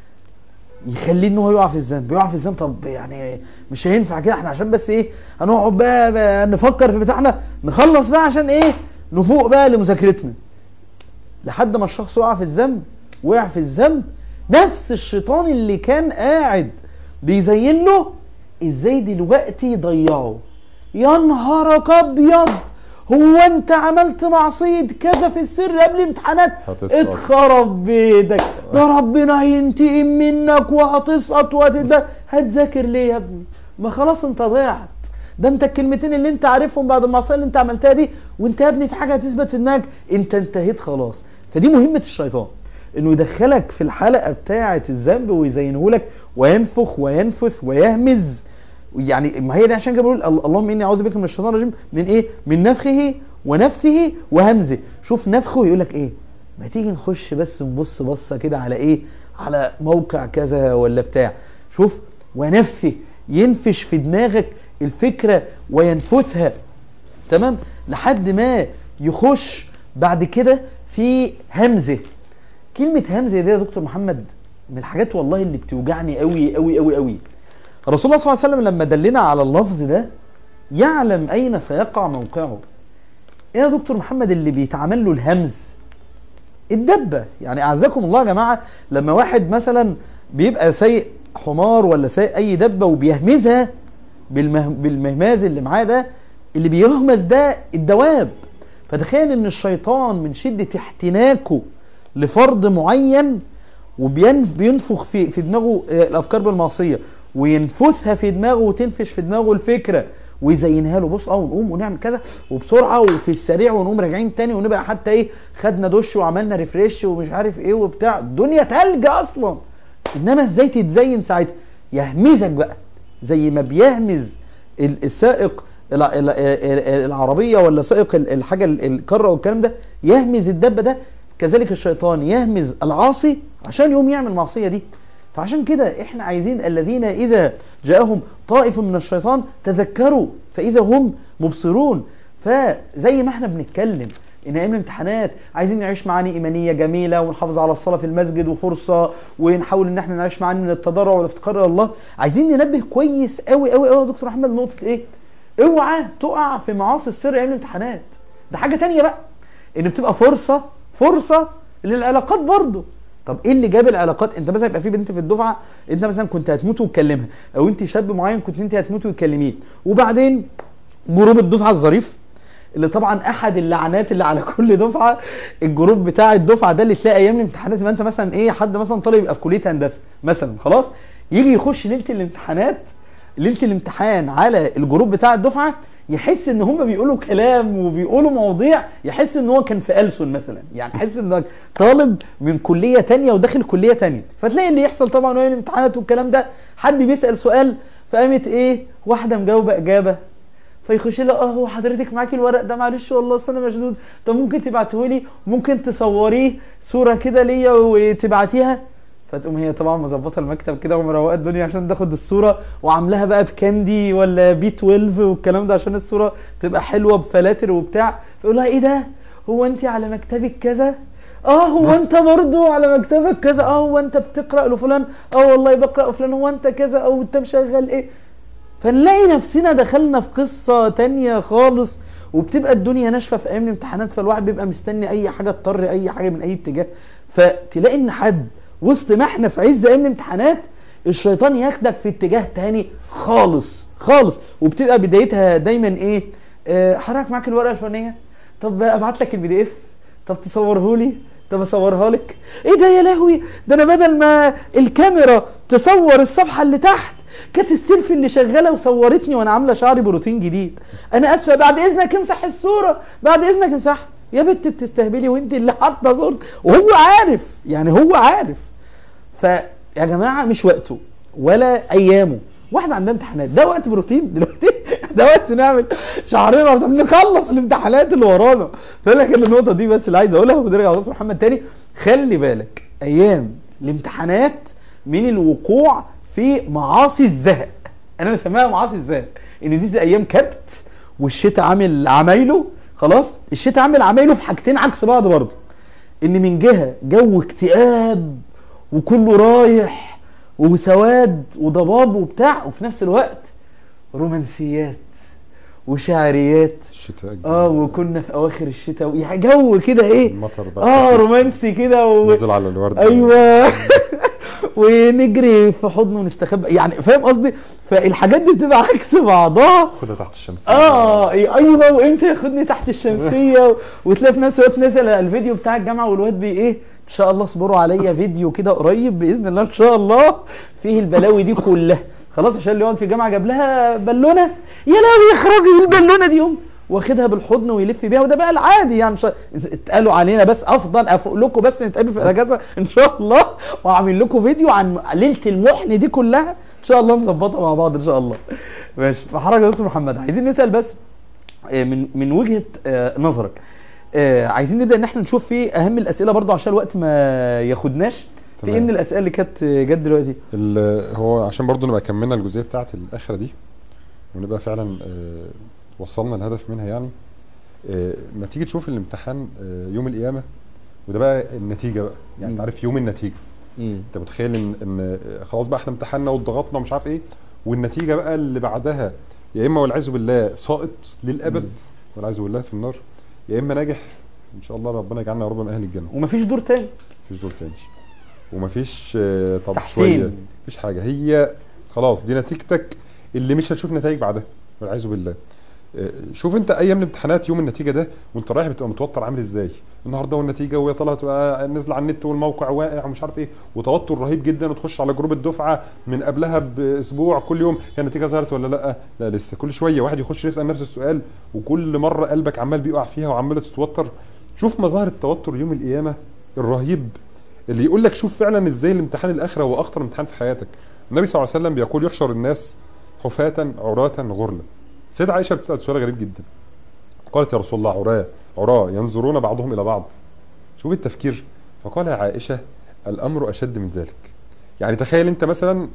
يخليه ان هو يقع في الذنب، يقع في الذنب. طب يعني مش هينفع كده، احنا عشان بس ايه هنقعد بقى نفكر في بتاعنا، نخلص بقى عشان ايه نفوق بقى لمذاكرتنا. لحد ما الشخص وقع في الذنب، وقع في الذنب، نفس الشيطان اللي كان قاعد بيزين له ازاي دلوقتي يضيعه. يا نهارك ابيض، هو انت عملت معصيه كذا في السر قبل الامتحانات، اتخرب بيدك، ده ربنا هينتقم منك وهتسقط هتذاكر ليه يا ابني؟ ما خلاص انت ضيعت. ده انت الكلمتين اللي انت عارفهم بعد المعصيه اللي انت عملتها دي، وانت يا ابني في حاجه هتثبت في دماغك، انت انتهيت خلاص. فدي مهمه الشيطان، انه يدخلك في الحلقه بتاعه الذنب ويزينه لك وينفخ وينفث ويهمز. يعني ما هي دي عشان كده بقول اللهم اني اعوذ بك من الشيطان الرجيم، من ايه؟ من نفخه ونفثه وهمزه. شوف نفخه يقول لك ايه؟ ما تيجي نخش بس نبص بصه كده على ايه، على موقع كذا ولا بتاع. شوف ونفثه، ينفش في دماغك الفكره وينفثها، تمام، لحد ما يخش بعد كده في همزه. كلمه همزه دي يا دكتور محمد من الحاجات والله اللي بتوجعني قوي قوي قوي قوي. رسول الله صلى الله عليه وسلم لما دلنا على اللفظ ده يعلم أين سيقع موقعه. ايه يا دكتور محمد اللي بيتعمل له الهمز؟ الدبة. يعني أعزكم الله يا جماعة، لما واحد مثلا بيبقى سايق حمار ولا سايق أي دبة وبيهمزها بالمهماز اللي معاه ده، اللي بيهمز ده الدواب. فتخيل ان الشيطان من شدة احتناكه لفرد معين وبينفخ في دماغه الأفكار بالمعصية، وينفثها في دماغه وتنفش في دماغه الفكرة، ويزينها له. بص ونقوم ونعمل كذا وبسرعة وفي السريع، ونقوم راجعين تاني، ونبقى حتى ايه خدنا دش وعملنا ريفريش ومش عارف ايه وبتاع، الدنيا تلج اصلا. انما ازاي تتزين ساعتها؟ يهمزك بقى زي ما بيهمز السائق العربية ولا سائق الحاجة الكرة والكلام ده، يهمز الدبة ده، كذلك الشيطان يهمز العاصي عشان يقوم يعمل معصية دي. فعشان كده احنا عايزين الذين اذا جاءهم طائف من الشيطان تذكروا فاذا هم مبصرون. فزي ما احنا بنتكلم ان ايام الامتحانات عايزين نعيش معاني ايمانيه جميله، ونحافظ على الصلاه في المسجد وفرصه، ونحاول ان احنا نعيش معاني من التضرع والافتقار الى الله، عايزين ننبه كويس قوي قوي قوي يا دكتور احمد نقطه ايه؟ اوعى تقع في معاصي السر ايام الامتحانات. ده حاجه تانية بقى، ان بتبقى فرصه للعلاقات برضه. طب ايه اللي جاب العلاقات؟ انت مثلا يبقى في بنت في الدفعه انت مثلا كنت هتموت وتكلمها، او انت شاب معين كنت انت هتموت وتكلميه، وبعدين جروب الدفعه الظريف اللي طبعا احد اللعنات اللي على كل دفعه، الجروب بتاع الدفعه ده اللي تلاقي ايام الامتحانات، ما انت مثلا ايه حد مثلا طالب يبقى في كليه هندسه مثلا خلاص، يجي يخش ليله الامتحانات ليله الامتحان على الجروب بتاع الدفعه، يحس ان هم بيقولوا كلام وبيقولوا مواضيع، يحس ان هو كان في ألسن مثلا، يعني يحس انك طالب من كليه تانية وداخل كليه تانية. فتلاقي اللي يحصل طبعا وهي الامتحانات والكلام ده، حد بيسال سؤال فقامت ايه واحده مجاوبه اجابه، فيخش لها هو حضرتك معاكي الورق ده؟ معلش والله اصل انا مشدود، طب ممكن تبعته لي، ممكن تصوريه صوره كده ليا وتبعتيها. فتقوم هي طبعا مظبطه المكتب كده ومروقه الدنيا عشان تاخد الصوره، وعاملاها بقى بكاندي ولا بي 12 والكلام ده عشان الصوره تبقى حلوه بفلاتر وبتاع. فيقول لها ايه ده، هو انت على مكتبك كذا؟ هو انت برضو على مكتبك كذا؟ هو انت بتقرا لفلان؟ والله بقرا فلان. هو انت كذا؟ او انت مشغل ايه؟ فنلاقي نفسنا دخلنا في قصة تانية خالص، وبتبقى الدنيا ناشفة في ايام الامتحانات، فالواحد بيبقى مستني اي حاجة تطر اي حاجة من اي اتجاه. فتلاقي ان حد وسط ما احنا في عز ايام الامتحانات، الشيطان ياخدك في اتجاه تاني خالص خالص. وبتبقى بدايتها دايما ايه، حضرتك معاك الورقة الفلانية؟ طب ابعت لك البي دي اف؟ طب تصوره لي؟ طب اصورها لك؟ ايه ده يا لهوي، ده انا بدل ما الكاميرا تصور الصفحة اللي تحت، كانت السيلفي اللي شغاله وصورتني وانا عامله شعري بروتين جديد. انا اسفه، بعد اذنك امسح الصوره، بعد اذنك امسحها. يا بنت بتستهبلي وانت اللي حاطه صورتي، وهو عارف، يعني هو عارف. فيا جماعه مش وقته ولا ايامه. واحد عندنا امتحانات، ده وقت بروتين دلوقتي؟ ده وقت نعمل شعرنا نخلص الامتحانات اللي ورانا. فلك النقطه دي بس اللي عايز اقولها، ونرجع لدكتور محمد تاني. خلي بالك ايام الامتحانات من الوقوع في معاصي الزهق. انا بسميها معاصي الزهق، ان دي ايام كبت، والشتاء عامل عمايله. خلاص الشتاء عامل عمايله في حاجتين عكس بعض برضه، ان من جهه جو اكتئاب وكله رايح وسواد وضباب وبتاع، وفي نفس الوقت رومانسيات وشعريات. الشتاء وكنا في اواخر الشتاء، جو كده ايه، المطر بقى رومانسي كده نزل على الورد. ايوه ونجري في حضنه ونستخبى، يعني فاهم قصدي؟ فالحاجات دي بتبقى عكس بعضها. خدها تحت الشمسيه. ايوه، وامتى ياخدني تحت الشمسيه وتلاقي في نفس الوقت نزل الفيديو بتاع الجامعه، والواد بي ايه، ان شاء الله اصبروا عليا فيديو كده قريب باذن الله ان شاء الله فيه البلاوي دي كلها. خلاص عشان اللي يقعد في الجامعه جاب لها بالونه، يا لهوي يخرجي البالونه دي، يوم واخدها بالحضن ويلف بيها. وده بقى العادي يعني، اتقالوا علينا بس افضل افوق لكم، بس نتقابل في الاجازه ان شاء الله، واعمل لكم فيديو عن ليله المحن دي كلها ان شاء الله، نظبطها مع بعض ان شاء الله. ماشي. فحضرتك يا دكتور محمد عايزين نسال بس من وجهه نظرك، عايزين نبدا ان احنا نشوف في اهم الاسئله برضو عشان الوقت ما ياخدناش. في ايه من الاسئله اللي كانت جت دلوقتي؟ هو عشان برضو نبقى كملنا الجزئيه بتاعه الاخره دي، ونبقى فعلا وصلنا الهدف منها يعني. ما تيجي تشوف الامتحان يوم القيامه، وده بقى النتيجه بقى، يعني تعرف يوم النتيجه. انت متخيل ان خلاص بقى احنا امتحنا واتضغطنا ومش عارف ايه، والنتيجه بقى اللي بعدها يا اما والعياذ بالله ساقط للابد والعياذ بالله في النار، يا اما ناجح ان شاء الله، ربنا يجعلنا يا رب من اهل الجنه. ومفيش دور تاني، مفيش دور تاني، ومفيش طب تحسين. شويه مفيش حاجه، هي خلاص دي نتيجتك اللي مش هتشوف نتائج بعدها والعياذ بالله. شوف انت ايام الامتحانات يوم النتيجه ده وانت رايح بتبقى متوتر عامل ازاي، النهارده والنتيجه ويا طلعت تبقى نزل على النت والموقع واقع ومش عارف ايه، وتوتر رهيب جدا، وتخش على جروب الدفعه من قبلها باسبوع كل يوم هي النتيجه ظهرت ولا لا؟ لا لسه. كل شويه واحد يخش يسال نفس السؤال، وكل مره قلبك عمال بيقع فيها وعمال تتوتر. شوف مظاهر التوتر يوم القيامه الرهيب اللي يقول لك شوف فعلا ازاي الامتحان الاخره هو اخطر امتحان في حياتك. النبي صلى الله عليه وسلم بيقول يحشر الناس حفاة عراة غرلا. سيدة عائشة بتسأل سؤال غريب جدا، قالت يا رسول الله عراة ينظرون بعضهم إلى بعض. شوف التفكير. فقال يا عائشة الأمر أشد من ذلك. يعني تخيل أنت مثلا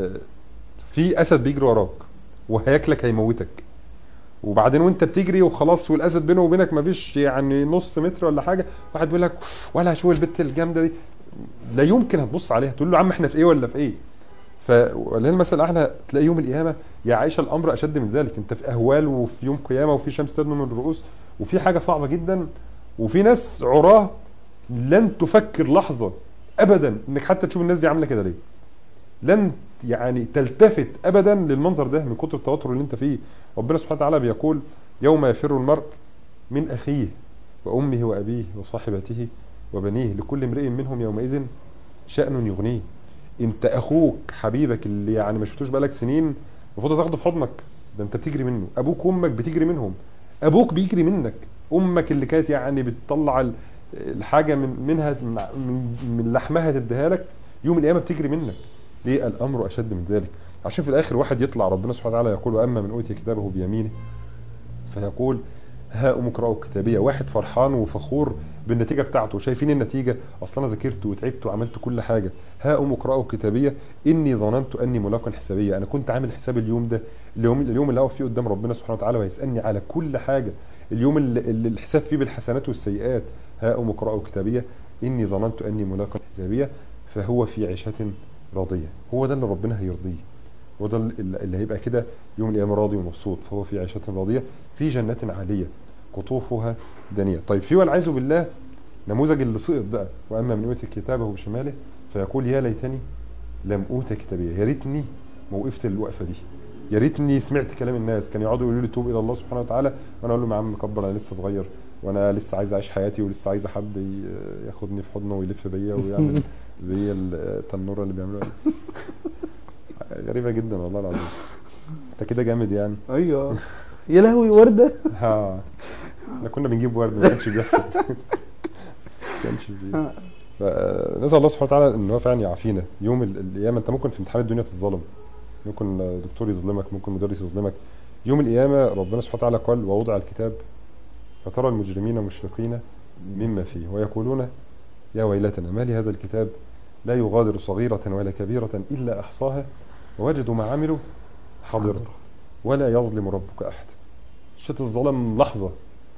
في أسد بيجري وراك وهياكلك هيموتك، وبعدين وانت بتجري وخلاص والأسد بينه وبينك مفيش يعني نص متر ولا حاجة، واحد بيقول لك ولا شو البت الجامدة دي، لا يمكن هتبص عليها تقول له عم احنا في ايه ولا في ايه. فولله المثل الاعلى تلاقي يوم القيامه يا عائشه الامر اشد من ذلك. انت في اهوال وفي يوم قيامه وفي شمس تدنو من الرؤوس وفي حاجه صعبه جدا، وفي ناس عراه لن تفكر لحظه ابدا انك حتى تشوف الناس دي عامله كده ليه، لن يعني تلتفت ابدا للمنظر ده من كتر التوتر اللي انت فيه. ربنا سبحانه وتعالى بيقول يوم يفر المرء من اخيه وامه وابيه وصاحبته وبنيه لكل امرئ منهم يومئذ شأن يغنيه. انت اخوك حبيبك اللي يعني ما شفتوش بقالك سنين المفروض تاخده في حضنك، ده انت بتجري منه. ابوك وامك بتجري منهم، ابوك بيجري منك، امك اللي كانت يعني بتطلع الحاجه منها من لحمها تديها لك، يوم القيامه بتجري منك. ليه؟ الامر اشد من ذلك. عشان في الاخر واحد يطلع ربنا سبحانه وتعالى يقول واما من اوتي كتابه بيمينه فيقول هاؤم اقرأوا كتابيه. واحد فرحان وفخور بالنتيجه بتاعته، شايفين النتيجه، اصلا انا ذاكرت وتعبت وعملت كل حاجه. هاؤم اقرأوا كتابيه اني ظننت اني ملاق حسابيه. انا كنت عامل حساب اليوم ده، اليوم اللي هقف فيه قدام ربنا سبحانه وتعالى وهيسالني على كل حاجه، اليوم اللي الحساب فيه بالحسنات والسيئات. هاؤم اقرأوا كتابيه اني ظننت اني ملاق حسابيه فهو في عيشه راضيه. هو ده اللي ربنا هيرضيه، هو ده اللي هيبقى كده يوم القيامه راضي ومبسوط. فهو في عيشه راضيه في جنات عاليه قطوفها دانيه. طيب في والعياذ بالله نموذج اللي سقط بقى، واما من اوتي كتابه بشماله فيقول يا ليتني لم اوت كتابيه. يا ريتني ما وقفت الوقفه دي، يا ريتني سمعت كلام الناس. كانوا يقعدوا يقولوا لي توب الى الله سبحانه وتعالى، وانا اقول لهم يا عم كبر، انا لسه صغير وانا لسه عايز اعيش حياتي ولسه عايز حد ياخدني في حضنه ويلف بيا ويعمل زي التنوره اللي بيعملوها. غريبه جدا والله العظيم. انت كده جامد يعني. ايوه يا لهوي ورده. ها احنا كنا بنجيب ورد ما كانش بيحصل. كانش فيه. فنسال الله سبحانه وتعالى ان هو فعلا يعافينا. يوم القيامه انت ممكن في امتحان الدنيا تتظلم، ممكن دكتور يظلمك، ممكن مدرس يظلمك. يوم القيامه ربنا سبحانه وتعالى قال ووضع الكتاب فترى المجرمين مشفقين مما فيه ويقولون يا ويلتنا ما لهذا الكتاب لا يغادر صغيرة ولا كبيرة إلا أحصاها ووجدوا ما عملوا حاضرا ولا يظلم ربك أحد. شت الظلم لحظة.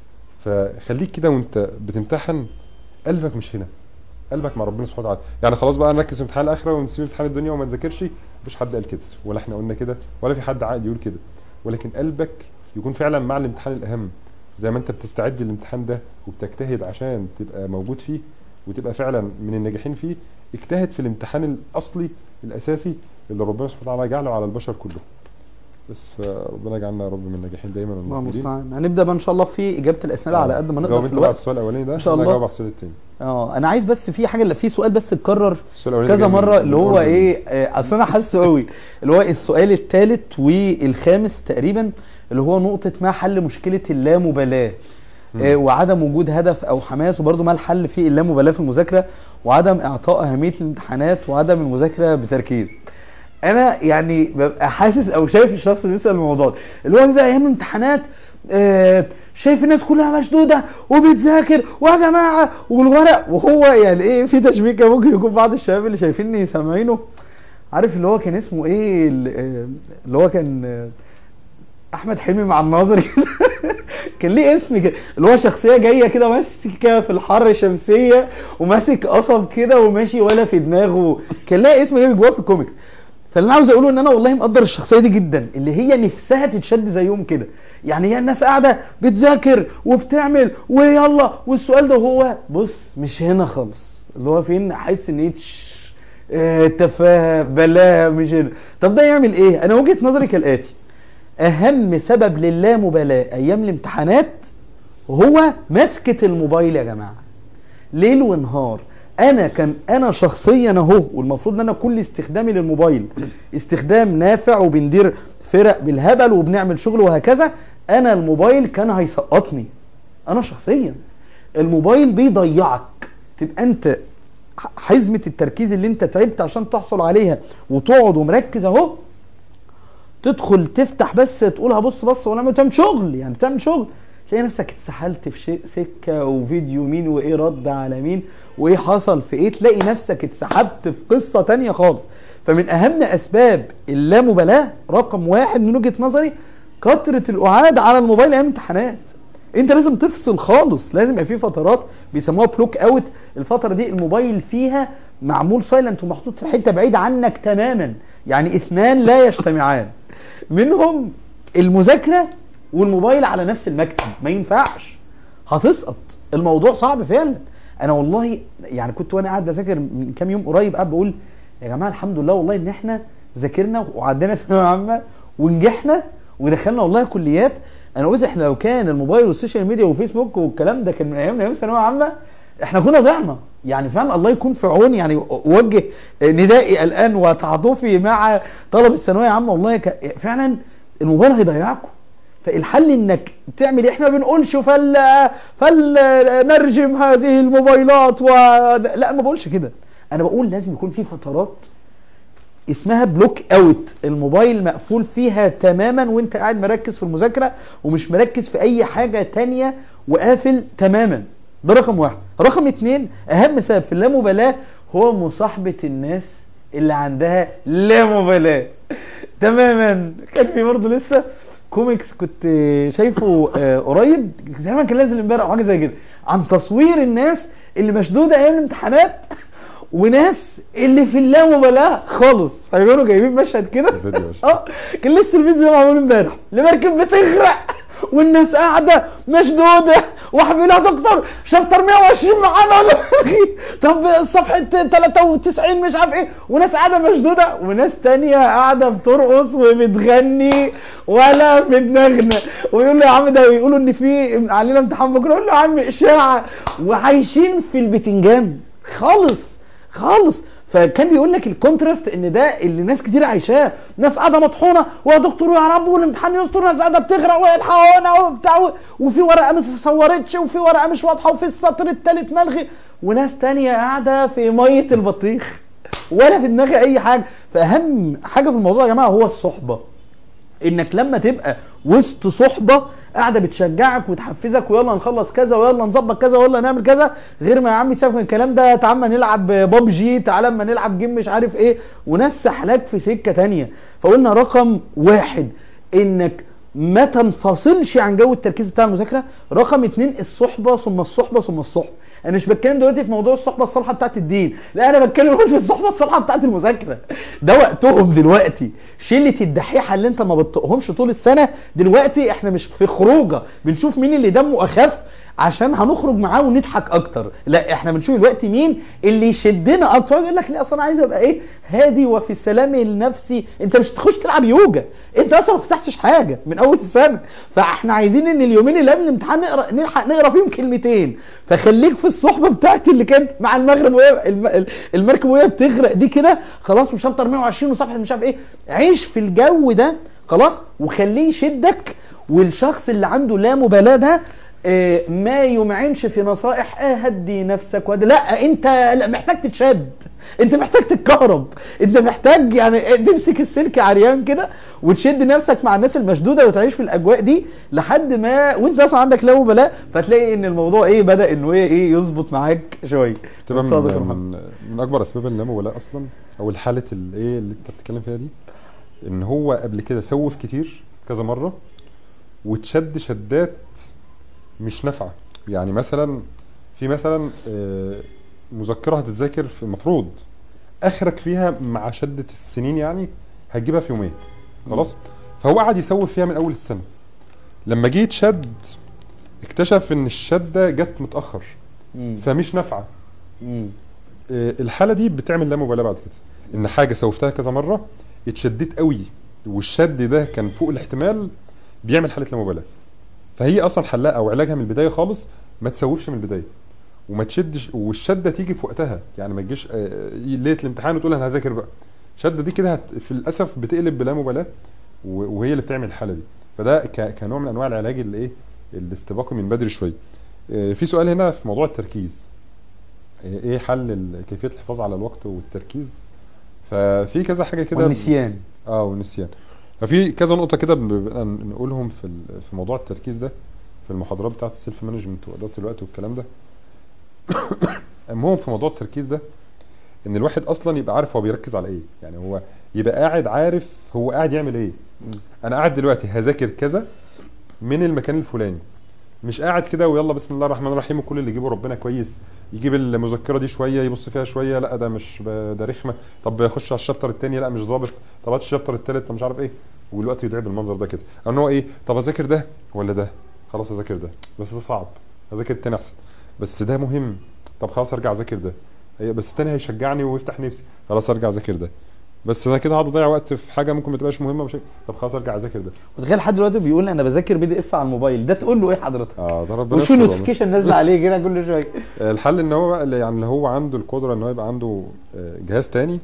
فخليك كده وانت بتمتحن قلبك مش هنا، قلبك مع ربنا سبحانه وتعالى. يعني خلاص بقى نركز في امتحان الآخرة ونسيب امتحان الدنيا وما نذاكرش. مفيش حد قال كده، ولا احنا قلنا كده، ولا في حد عاقل يقول كده. ولكن قلبك يكون فعلا مع الامتحان الأهم. زي ما انت بتستعد للامتحان ده وبتجتهد عشان تبقى موجود فيه وتبقى فعلا من الناجحين فيه، اجتهد في الامتحان الأصلي الأساسي اللي ربنا سبحانه وتعالى جعله على البشر كله. بس فربنا يجعلنا يا رب من الناجحين دايما والمقبولين. هنبدا بقى ان شاء الله في اجابه الاسئله على قد ما نقدر في الوقت. السؤال الاولاني ده ان شاء الله هجاوب على السؤال الثاني. انا عايز بس في حاجه، في سؤال بس اتكرر كذا مره اللي هو ايه، اصل انا حاسه قوي اللي هو السؤال الثالث والخامس تقريبا، اللي هو نقطه ما حل مشكله اللامبالاه وعدم وجود هدف او حماس، وبرده ما الحل في اللامبالاه في المذاكره وعدم اعطاء اهميه الامتحانات وعدم المذاكره بتركيز. انا يعني ببقى حاسس او شايف الشخص اللي بيسال الموضوع اللي هو ده ايام الامتحانات، شايف الناس كلها مشدوده وبتذاكر ويا جماعه والورق، وهو يعني ايه في تشبيه كده ممكن يكون بعض الشباب اللي شايفيني سامعينه، عارف اللي هو كان اسمه ايه، اللي هو كان احمد حلمي مع الناظر كان ليه اسم كده، اللي هو شخصيه جايه كده ماسكه في الحر شمسيه وماسك قصب كده وماشي ولا في دماغه، كان لها اسم جاي جواه في الكوميكس. فاللي عاوز اقوله ان انا والله مقدر الشخصيه دي جدا، اللي هي نفسها تتشد زيهم كده. يعني هي الناس قاعده بتذاكر وبتعمل ويلا، والسؤال ده هو بص مش هنا خالص، اللي هو فين، احس ان تفاهه بلا مش هنا. طب ده يعمل ايه؟ انا وجهه نظري كالاتي: اهم سبب للامبالاه ايام الامتحانات هو مسكه الموبايل يا جماعه، ليل ونهار. انا شخصيا اهو، والمفروض ان انا كل استخدامي للموبايل استخدام نافع وبندير فرق بالهبل وبنعمل شغل وهكذا، انا الموبايل كان هيسقطني. انا شخصيا الموبايل بيضيعك، تبقى انت حزمة التركيز اللي انت تعبت عشان تحصل عليها وتقعد ومركز اهو، تدخل تفتح بس تقولها بص ونعمل تعمل شغل، يعني تعمل شغل، تلاقي نفسك اتسحلت في سكة وفيديو مين وايه رد على مين وايه حصل في ايه، تلاقي نفسك اتسحبت في قصة تانية خالص. فمن اهم اسباب اللامبالاة رقم 1 من وجهة نظري كثرة القعاد على الموبايل ايام امتحانات. انت لازم تفصل خالص، لازم يبقى في فترات بيسموها بلوك اوت. الفترة دي الموبايل فيها معمول سايلنت ومحطوط في حتة بعيدة عنك تماما، يعني اثنان لا يجتمعان، منهم المذاكرة والموبايل على نفس المكتب، ما ينفعش، هتسقط. الموضوع صعب فعلا. انا والله يعني كنت وانا قاعد بذاكر من كام يوم قريب قاعد بقول يا جماعه الحمد لله والله ان احنا ذاكرنا وعدينا ثانويه عامه ونجحنا ودخلنا والله كليات. انا قلت احنا لو كان الموبايل والسوشيال ميديا وفيسبوك والكلام ده كان من ايام ثانويه عامه، احنا كنا ضعنا يعني فاهم. الله يكون في عون يعني. اوجه ندائي الان وتعاطفي مع طلب الثانويه العامه، والله فعلا الموبايل هيضيعكم. فالحل انك تعمل ايه؟ احنا ما بنقولش نرجم هذه الموبايلات لا ما بقولش كده. انا بقول لازم يكون في فترات اسمها بلوك اوت، الموبايل مقفول فيها تماما وانت قاعد مركز في المذاكرة ومش مركز في اي حاجة تانية وقافل تماما. ده رقم واحد. رقم اتنين، اهم سبب في اللامبالاة هو مصاحبة الناس اللي عندها لا مبالاة تماما. كان في برضه لسه كوميكس كنت شايفه قريب، تقريبا كان نازل امبارح او حاجه زي كده، عن تصوير الناس اللي مشدوده ايام الامتحانات وناس اللي في اللامبالاه خالص. فكانوا جايبين مشهد كده كان لسه الفيديو ده معمول امبارح، المركب بتغرق والناس قاعده مشدوده وحبيبي يا دكتور شابتر 120 معانا طب صفحه 93 مش عارف ايه، وناس قاعده مشدوده وناس تانية قاعده بترقص وبتغني ولا بتنغنى. ويقول له يا عم ده يقولوا ان في علينا امتحان بكره، يقول له يا عم اشاعه، وعايشين في البتنجان خالص خالص. فكان بيقول لك الكونتراست ان ده اللي ناس كتير عايشاه، ناس قاعده مطحونه ويا دكتور ويا رب والامتحان يستر، ناس قاعده بتغرق والحقونا وبتاع، وفي ورقه ما اتصورتش وفي ورقه مش واضحه وفي السطر الثالث ملغي، وناس تانية قاعده في ميه البطيخ ولا في دماغي اي حاجه. فاهم حاجه في الموضوع يا جماعه هو الصحبه، انك لما تبقى وسط صحبه قاعده بتشجعك وتحفزك ويلا نخلص كذا ويلا نظبط كذا ويلا نعمل كذا، غير ما يا عم سيبك من الكلام ده، تعال ما نلعب ببجي، تعال ما نلعب جيم مش عارف ايه، وناس سحلاك في سكه تانية. فقلنا رقم واحد انك ما تنفصلش عن جو التركيز بتاع المذاكره. رقم اتنين الصحبه ثم الصحبه ثم الصحبه. انا مش بتكلم دلوقتي في موضوع الصحبه الصالحه بتاعت الدين، لا انا بتكلم في الصحبه الصالحه بتاعت المذاكره. ده وقتهم دلوقتي. شله الدحيحه اللي انت ما بتطقهمش طول السنه، دلوقتي احنا مش في خروجه بنشوف مين اللي دمه اخف عشان هنخرج معاه ونضحك اكتر، لا احنا بنشوف دلوقتي مين اللي يشدنا اكتر. يقول لك لا اصلا عايز ابقى ايه هادي وفي السلام النفسي. انت مش تخش تلعب يوجا، انت اصلا ما فتحتش حاجه من اول السنه. فاحنا عايزين ان اليومين اللي قبل الامتحان نلحق نقرا فيهم كلمتين. فخليك في الصحبه بتاعتي اللي كانت مع المغرب وهي المركب وهي بتغرق دي كده خلاص، وشابتر 120 وصفحه مش عارف ايه. عيش في الجو ده خلاص وخليه يشدك. والشخص اللي عنده لا مبالاه ده ما يمعنش في نصائح هدي نفسك لا انت لا محتاج تتشد، انت محتاج تتكهرب، انت محتاج يعني تمسك السلك عريان كده وتشد نفسك مع الناس المشدوده وتعيش في الاجواء دي لحد ما وانت اصلا عندك لا مبالاه، فتلاقي ان الموضوع بدا انه ايه يظبط معاك شويه. تبقى من اكبر اسباب اللامبالاه اصلا او الحاله اللي انت بتتكلم فيها دي، ان هو قبل كده سوف كتير كذا مره وتشد شدات مش نافعه. يعني مثلا في مذكره هتتذاكر في المفروض اخرك فيها مع شده السنين يعني هتجيبها في يومين خلاص، فهو قعد يسوف فيها من اول السنه. لما جيت شد اكتشف ان الشده جت متاخر فمش نافعه. الحاله دي بتعمل لا مبالاه بعد كده، ان حاجه سوفتها كذا مره اتشدت قوي والشد ده كان فوق الاحتمال بيعمل حاله لا مبالاه. فهي اصلا حلها او علاجها من البدايه خالص ما تسوفش من البدايه وما تشدش، والشده تيجي في وقتها. يعني ما تجيش ليله الامتحان وتقول انا هذاكر بقى. الشده دي كده في الاسف بتقلب بلا مبالاه وهي اللي بتعمل الحاله دي. فده كنوع من انواع العلاج الاستباقي من بدري شويه. في سؤال هنا في موضوع التركيز، ايه حل كيفيه الحفاظ على الوقت والتركيز؟ ففي كذا حاجه كده والنسيان. والنسيان. ففي كذا نقطه كده نقولهم في موضوع التركيز ده في المحاضرات بتاعه السيلف مانجمنت واداره الوقت والكلام ده. المهم في موضوع التركيز ده ان الواحد اصلا يبقى عارف هو بيركز على ايه. يعني هو يبقى قاعد عارف هو قاعد يعمل ايه. انا قاعد دلوقتي هذاكر كذا من المكان الفلاني، مش قاعد كده ويلا بسم الله الرحمن الرحيم وكل اللي يجيبه ربنا كويس، يجيب المذكره دي شويه يبص فيها شويه لا ده مش ده رخمه، طب يخش على الشابتر الثاني لا مش ظابط، طب هات الشابتر الثالث طب مش عارف ايه، والوقت يضيع بالمنظر ده كده. ان هو طب اذاكر ده ولا ده؟ خلاص اذاكر ده بس ده صعب، اذاكر الثاني احسن بس ده مهم، طب خلاص ارجع اذاكر ده بس الثاني هيشجعني ويفتح نفسي، خلاص ارجع اذاكر ده. بس انا كده هقعد اضيع وقت في حاجه ممكن ما تبقاش مهمه مش. طب خلاص ارجع اذاكر ده. وتخيل لحد دلوقتي بيقول لي انا بذاكر PDF على الموبايل، ده تقول له ايه حضرتك؟ ده ربنا وشو يستر والله. نوتيفيكيشن نازله عليه كده كل شويه. الحل ان هو بقى يعني اللي هو عنده القدره ان هو يبقى عنده جهاز تاني،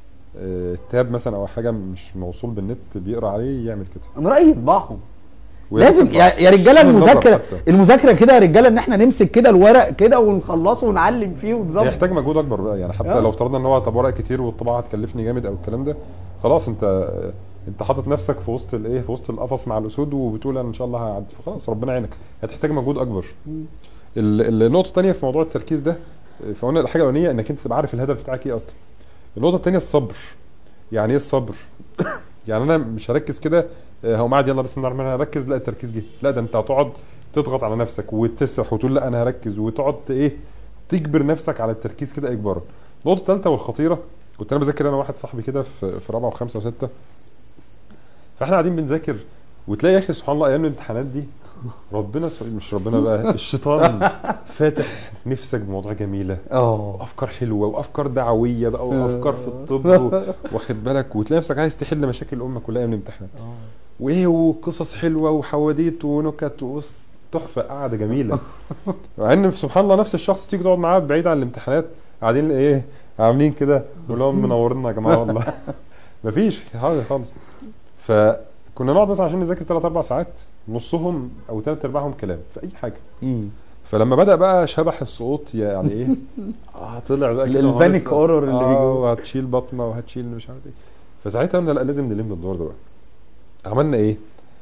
تاب مثلا او حاجه مش موصول بالنت بيقرا عليه يعمل كده. انا رايي يطبعهم. ويا لازم ريت يا رجاله النظر المذاكره حتى. المذاكره كده يا رجاله، ان احنا نمسك كده الورق كده ونخلصه ونعلم فيه ونظبط. هيحتاج مجهود اكبر بقى يعني، حتى لو افترضنا ان هو طب ورق كتير والطباعه هتكلفني جامد او الكلام ده، خلاص انت حاطط نفسك في وسط الايه، في وسط القفص مع الاسود وبتقول انا ان شاء الله هعدي، خلاص ربنا يعينك. هتحتاج مجهود اكبر. النقطه الثانيه في موضوع التركيز ده، فقلنا الحاجه الاولانيه انك انت تبقى عارف الهدف بتاعك ايه اصلا. النقطه الثانيه الصبر. يعني ايه الصبر؟ يعني انا مش هركز كده هقوم قاعد يلا بسم الله الرحمن الرحيم هركز، لا التركيز جه، لا ده انت هتقعد تضغط على نفسك وتسرح وتقول لا انا هركز، وتقعد ايه تجبر نفسك على التركيز كده اجبارا. النقطه الثالثه والخطيره، كنت انا بذاكر انا واحد صاحبي كده في رابعه وخمسه وسته، فاحنا قاعدين بنذاكر وتلاقي يا اخي سبحان الله ايام الامتحانات دي ربنا مش ربنا بقى الشيطان فاتح نفسك بمواضيع جميله افكار حلوه وافكار دعويه بقى وافكار في الطب واخد بالك، وتلاقي نفسك عايز تحل مشاكل الامه كلها من الامتحانات وايه وقصص حلوه وحواديت ونكت تحفه قاعده جميله. مع ان سبحان الله نفس الشخص تيجي تقعد معاه بعيد عن الامتحانات قاعدين ايه عاملين كده ولهم منورنا يا جماعه والله. مفيش حاجه خالص. فكنا نقعد مثلا عشان نذاكر 3 4 ساعات، نصهم او 3 ارباعهم كلام في اي حاجه. فلما بدأ بقى شبح السقوط يعني ايه طلع بقى كده البانيك اورور اللي بيجي وهتشيل بطنه وهتشيل مش عارف ايه. فساعتها قلنا لا لازم نلم الدور ده بقى. عملنا ايه؟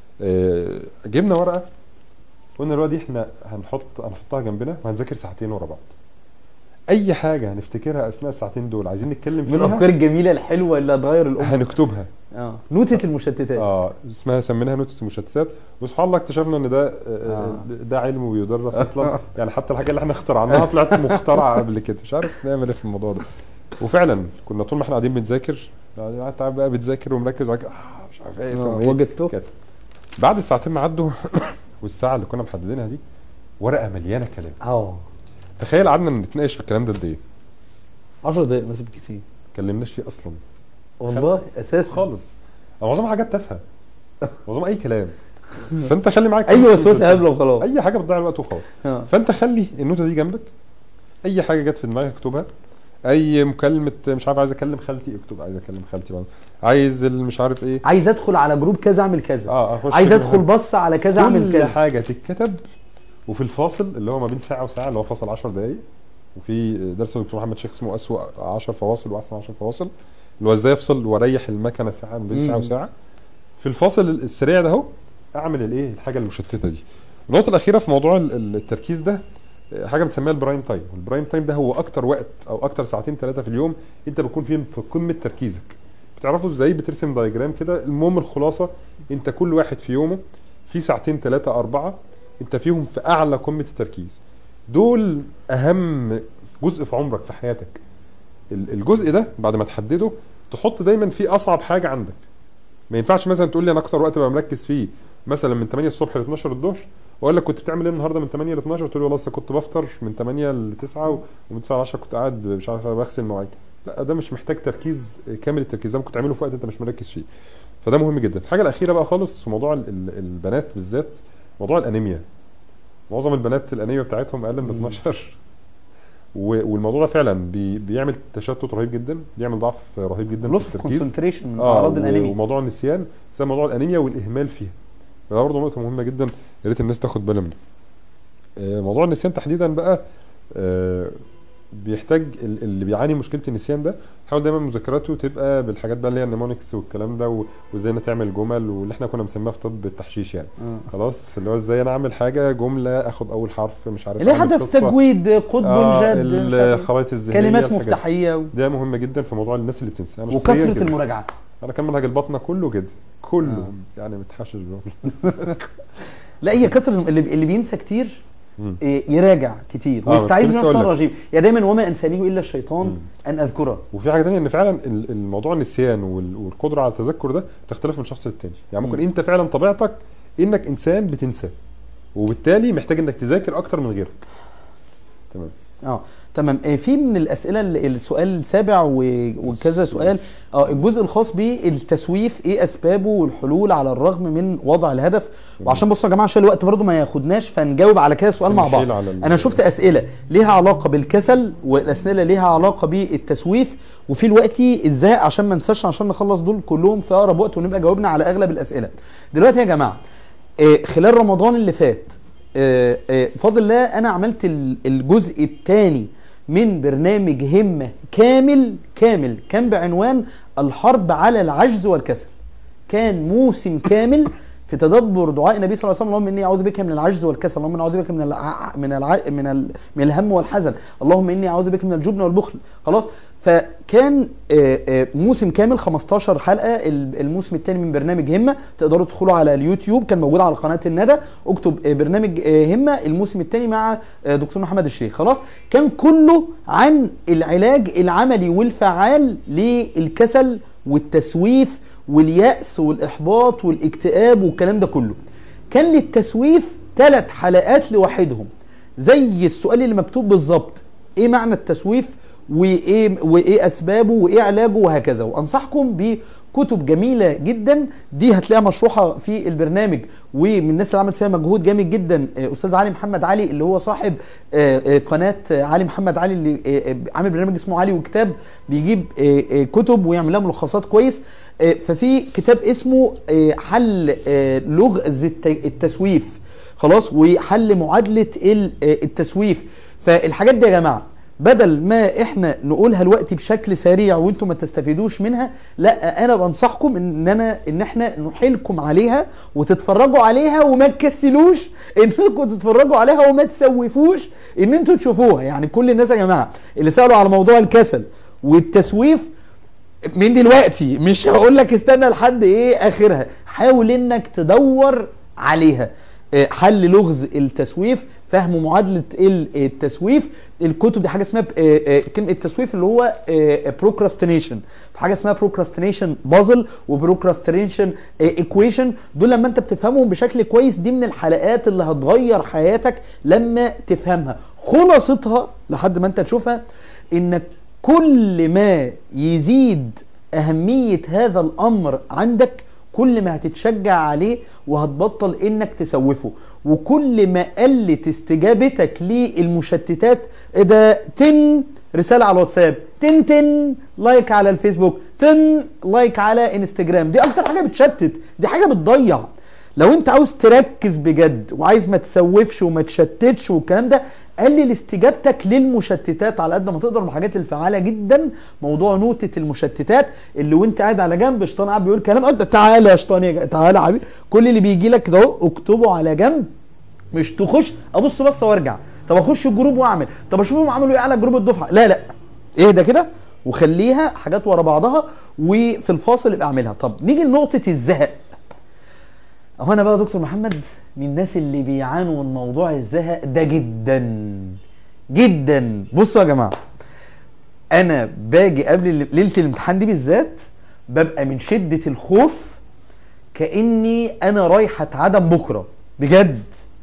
جبنا ورقه قلنا الورقه دي احنا هنحطها جنبنا وهنذاكر ساعتين ورا بعض. اي حاجه هنفتكرها اثناء الساعتين دول عايزين نتكلم فيها من الافكار الجميله الحلوه اللي هتغير الامه هنكتبها. نوتة المشتتات. سميناها نوتة المشتتات. وسبحان الله اكتشفنا ان ده علم وبيدرس اصلا يعني، حتى الحاجه اللي احنا اخترعناها طلعت مخترعه قبل كده، مش عارف نعمل ايه في الموضوع ده. وفعلا كنا طول ما احنا قاعدين بنذاكر يعني تعب بقى بتذاكر ومركز مش عارف ايه وجدته بعد الساعتين ما عدوا والساعه اللي كنا محددينها دي ورقه مليانه كلام. تخيل قعدنا نتناقش في الكلام ده قد ايه؟ 10 دقايق مثلا كتير ما اتكلمناش فيه اصلا والله اساسا خالص. معظمها حاجات تافهه، معظم اي كلام. فانت خلي معاك اي وسوسه هبله وخلاص، اي حاجه بتضيع الوقت وخلاص. فانت خلي النوته دي جنبك، اي حاجه جت في دماغك اكتبها. اي مكالمه مش عارف عايز اكلم خالتي اكتب، عايز اكلم خالتي برضه، عايز مش عارف ايه، عايز ادخل على جروب كذا اعمل كذا، عايز ادخل بص على كذا اعمل كذا. كل حاجه تتكتب. وفي الفاصل اللي هو ما بين ساعه وساعه اللي هو فاصل 10 دقائق، وفي درس الدكتور محمد شيخ اسمه اسوأ 10 فواصل واحسن 10 فواصل اللي هو ازاي افصل واريح المكنه ساعه ما بين ساعه وساعه. في الفاصل السريع ده اهو اعمل الايه الحاجه المشتته دي. النقطه الاخيره في موضوع التركيز ده حاجه بنسميها البرايم تايم. البرايم تايم ده هو اكتر وقت او اكتر ساعتين 3 في اليوم انت بتكون فيهم في قمه تركيزك. بتعرفوا ازاي؟ بترسم دايجرام كده. المهم الخلاصه انت كل واحد في يومه في ساعتين 3 4 انت فيهم في اعلى قمه التركيز. دول اهم جزء في عمرك في حياتك. الجزء ده بعد ما تحدده تحط دايما فيه اصعب حاجه عندك. ما ينفعش مثلا تقول لي انا اكتر وقت ببقى مركز فيه مثلا من 8 الصبح ل 12 الظهر، واقول لك كنت بتعمل ايه النهارده من 8 ل 12، تقول لي والله لسه كنت بفطر من 8 ل 9 ومن 9 ل 10 كنت قاعد مش عارف بغسل مواعين. لا ده مش محتاج تركيز كامل التركيز، ده ممكن تعمله في وقت انت مش مركز فيه. فده مهم جدا. الحاجه الاخيره بقى خالص في موضوع البنات بالذات موضوع الانيميا. معظم البنات الانيميا بتاعتهم اقل من 12 والموضوع ده فعلا بيعمل تشتت رهيب جدا، بيعمل ضعف رهيب جدا في التركيز، كونسنتريشن من اعراض الانيميا. وموضوع النسيان زي موضوع الانيميا والاهمال فيها. ده برضه نقطه مهمه جدا يا ريت الناس تاخد بالها منها. موضوع النسيان تحديدا بقى بيحتاج اللي بيعاني مشكله النسيان ده حاول دايما مذاكراته تبقى بالحاجات بقى اللي هي النيمونكس والكلام ده، وازاي تعمل جمل واللي احنا كنا بنسميها في طب التحشيش يعني. خلاص اللي هو ازاي انا اعمل حاجه جمله اخد اول حرف مش عارف اللي حتى في التجويد قطب جد الخوارط الذهنيه كلمات مفتاحيه ده مهمه جدا في موضوع الناس اللي بتنسى. انا وكثره المراجعه. انا كان منهج البطنه كله كده كله يعني متحشش لا هي كثره اللي بينسى كتير يراجع كتير ويستعيذ من الشيطان الرجيم. يا دايما وما انسانيه الا الشيطان ان اذكره. وفي حاجه ثانيه ان فعلا الموضوع النسيان والقدره على التذكر ده تختلف من شخص للتاني. يعني ممكن انت فعلا طبيعتك انك انسان بتنسى وبالتالي محتاج انك تذاكر اكتر من غيرك. تمام. تمام. في من الاسئله السؤال السابع وكذا سؤال، الجزء الخاص بالتسويف، ايه اسبابه والحلول على الرغم من وضع الهدف. وعشان بصوا يا جماعه عشان الوقت برضو ما ياخدناش، فنجاوب على كده سؤال مع بعض. انا شفت اسئله ليها علاقه بالكسل، والاسئله ليها علاقه بالتسويف، وفي الوقت ازاي عشان ما ننساش، عشان نخلص دول كلهم في اقرب وقت ونبقى جاوبنا على اغلب الاسئله. دلوقتي يا جماعه خلال رمضان اللي فات بفضل الله انا عملت الجزء الثاني من برنامج همة كامل كان بعنوان الحرب على العجز والكسل. كان موسم كامل في تدبر دعاء النبي صلى الله عليه وسلم: اللهم اني اعوذ بك من العجز والكسل، اللهم اني اعوذ بك من الهم والحزن، اللهم اني اعوذ بك من الجبن والبخل. خلاص. فكان موسم كامل 15 حلقة. الموسم الثاني من برنامج همة تقدروا تدخلوا على اليوتيوب، كان موجود على قناة الندى، اكتب برنامج همة الموسم الثاني مع دكتور محمد الشيخ. خلاص. كان كله عن العلاج العملي والفعال للكسل والتسويف واليأس والإحباط والاكتئاب والكلام ده كله. كان للتسويف 3 حلقات لوحدهم، زي السؤال اللي مكتوب بالظبط: ايه معنى التسويف وايه اسبابه وايه علاجه وهكذا. وانصحكم بكتب جميله جدا، دي هتلاقيها مشروحه في البرنامج، ومن الناس اللي عملت فيها مجهود جامد جدا استاذ علي محمد علي، اللي هو صاحب قناه علي محمد علي، اللي عامل برنامج اسمه علي وكتاب، بيجيب كتب ويعمل لها ملخصات كويس. ففي كتاب اسمه حل لغز التسويف، خلاص، وحل معادله التسويف. فالحاجات دي يا جماعه بدل ما احنا نقولها الوقت بشكل سريع وانتم ما تستفيدوش منها، لا، انا بنصحكم ان احنا نحيلكم عليها وتتفرجوا عليها وما تكسلوش انكم تتفرجوا عليها وما تسوفوش ان انتم تشوفوها. يعني كل الناس يا جماعه اللي سألوا على موضوع الكسل والتسويف من دلوقتي، مش هقول لك استنى لحد اخرها، حاول انك تدور عليها. حل لغز التسويف، فهم معادلة التسويف. الكتب دي حاجة اسمها كلمة التسويف اللي هو procrastination، حاجة اسمها procrastination puzzle وprocrastination equation. دول لما انت بتفهمهم بشكل كويس، دي من الحلقات اللي هتغير حياتك لما تفهمها. خلاصتها لحد ما انت تشوفها، انك كل ما يزيد أهمية هذا الأمر عندك، كل ما هتتشجع عليه وهتبطل انك تسوفه. وكل ما قلت استجابتك للمشتتات، ده 10 رسالة على الواتساب، 10 لايك على الفيسبوك، 10 لايك على انستجرام، دي اكتر حاجة بتشتت، دي حاجة بتضيع. لو انت عاوز تركز بجد وعايز ما تسوفش وما تشتتش والكلام ده، قلل استجابتك للمشتتات على قد ما تقدر. من الحاجات الفعالة جدا موضوع نوتة المشتتات، اللي وانت قاعد على جنب الشيطان قاعد بيقول كلام، تعالى يا شيطان، تعالى يا حبيبي، كل اللي بيجي لك ده اكتبه على جنب، مش تخش ابص بصه وارجع، طب اخش الجروب واعمل، طب اشوفهم عملوا ايه على جروب الدفعه، لا اهدى كده وخليها حاجات ورا بعضها، وفي الفاصل ابقى اعملها. طب نيجي لنقطه الزهق. اهو انا بقى دكتور محمد من الناس اللي بيعانوا من موضوع الزهق ده جدا جدا. بصوا يا جماعه، انا باجي قبل ليله الامتحان دي بالذات ببقى من شده الخوف كاني انا رايح اتعدم بكره بجد،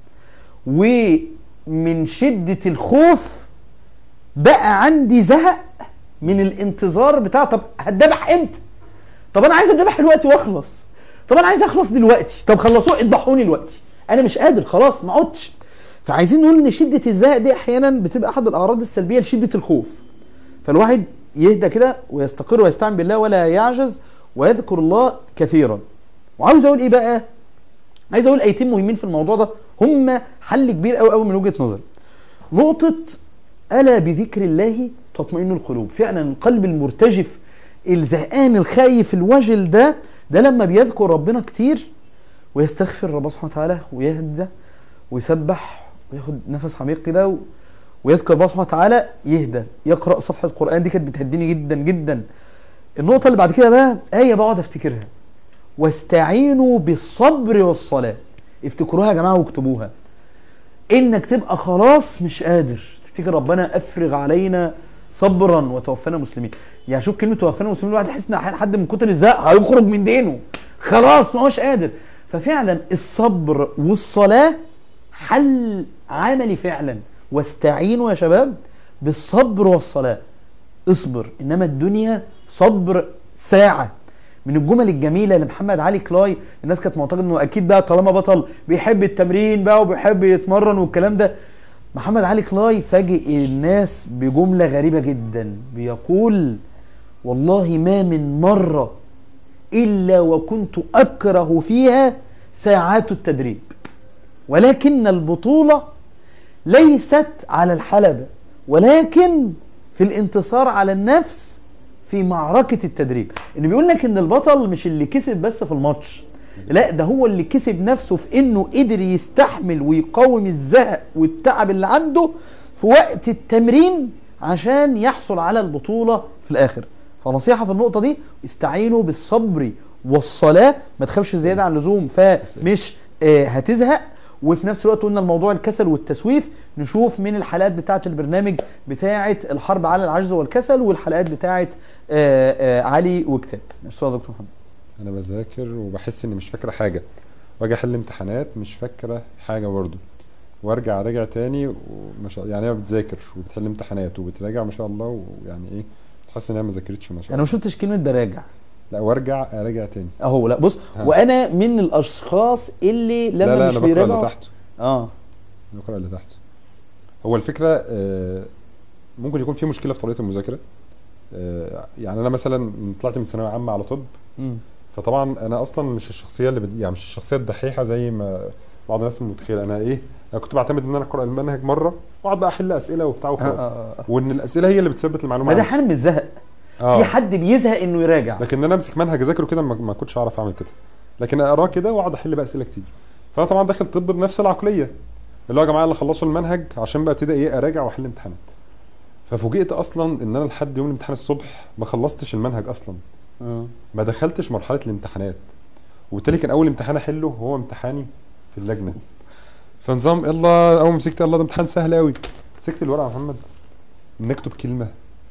ومن شده الخوف بقى عندي زهق من الانتظار بتاع طب هتذبح امتى، طب انا عايز اذبح دلوقتي واخلص، طب انا عايز اخلص دلوقتي، طب خلصوه اذبحوني دلوقتي، انا مش قادر خلاص ما عدتش. فعايزين نقول ان شده الزهق دي احيانا بتبقى احد الاعراض السلبيه لشده الخوف. فالواحد يهدى كده ويستقر ويستعين بالله ولا يعجز ويذكر الله كثيرا. وعاوز اقول ايه بقى، عايز اقول ايتين مهمين في الموضوع ده، هم حل كبير قوي قوي من وجهه نظري. نقطه الا بذكر الله تطمئن القلوب. فعلا القلب المرتجف الزهقان الخايف الوجل ده لما بيذكر ربنا كتير ويستغفر ربنا سبحانه وتعالى ويهدى ويسبح وياخد نفس عميق كده ويذكر ربنا سبحانه وتعالى، يهدى، يقرأ صفحة القرآن. دي كانت بتهديني جدا جدا. النقطة اللي بعد كده بقى آية بقعد افتكرها: واستعينوا بالصبر والصلاة. افتكروها يا جماعة واكتبوها. انك تبقى خلاص مش قادر تفتكر ربنا افرغ علينا صبرا وتوفنا مسلمين. يعني شوف كلمة توفنا مسلمين، الواحد يحس ان احيانا حد من كتر الزهق هيخرج من دينه خلاص ما هوش قادر. ففعلا الصبر والصلاة حل عملي فعلا. واستعينوا يا شباب بالصبر والصلاة. اصبر، انما الدنيا صبر ساعة. من الجمل الجميلة لمحمد علي كلاي، الناس كانت معتقد انه اكيد بقى طالما بطل بيحب التمرين بقى وبيحب يتمرن والكلام ده. محمد علي كلاي فاجئ الناس بجملة غريبة جدا، بيقول: والله ما من مرة إلا وكنت أكره فيها ساعات التدريب، ولكن البطولة ليست على الحلبة، ولكن في الانتصار على النفس في معركة التدريب. إنه بيقول لك إن البطل مش اللي كسب بس في الماتش، لا ده هو اللي كسب نفسه في إنه قدر يستحمل ويقاوم الزهق والتعب اللي عنده في وقت التمرين عشان يحصل على البطولة في الآخر. فنصيحة في النقطة دي: استعينوا بالصبر والصلاة، ما تخافش زيادة عن اللزوم فمش هتزهق. وفي نفس الوقت قلنا الموضوع الكسل والتسويف، نشوف من الحلقات بتاعة البرنامج بتاعة الحرب على العجز والكسل، والحلقات بتاعة علي وكتاب. استاذ دكتور محمد. انا بذاكر وبحس اني مش فاكره حاجه، واجي احل امتحانات مش فاكره حاجه برضه، وارجع راجع تاني يعني هي بتذاكر وبتحل امتحانات وبتراجع ما شاء الله، ويعني ايه تحس ان هي ما ذاكرتش ما شاء الله. انا ما شفتش كلمه براجع. لا وارجع اراجع تاني اهو. لا بص، وانا من الاشخاص اللي لما لا مش بيراجعوا بيراجعوا اللي تحته. بقرا اللي تحته. هو الفكره ممكن يكون في مشكله في طريقه المذاكره. يعني انا مثلا طلعت من ثانويه عامه على طب، فطبعا انا اصلا مش الشخصيه اللي يعني مش الشخصيه الدحيحه زي ما بعض الناس متخيله. انا كنت بعتمد ان انا اقرا المنهج مره واقعد بقى احل اسئله وبتاع وخلاص، وان الاسئله هي اللي بتثبت المعلومه. ما ده حال من الزهق. في حد بيزهق انه يراجع، لكن انا امسك منهج اذاكره كده ما كنتش اعرف اعمل كده، لكن اقراه كده واقعد احل بقى اسئله كتير. فانا طبعا داخل طب بنفس العقليه، اللي هو يا جماعه اللي خلصوا المنهج عشان بقى ابتدي اراجع واحل امتحانات. ففوجئت اصلا ان انا لحد يوم الامتحان الصبح ما خلصتش المنهج اصلا، ما دخلتش مرحله الامتحانات، وبالتالي كان اول امتحان احله هو امتحاني في اللجنه. فنظام يلا اول ما مسكت الله ده امتحان سهل قوي، مسكت الورقه يا محمد نكتب كلمه.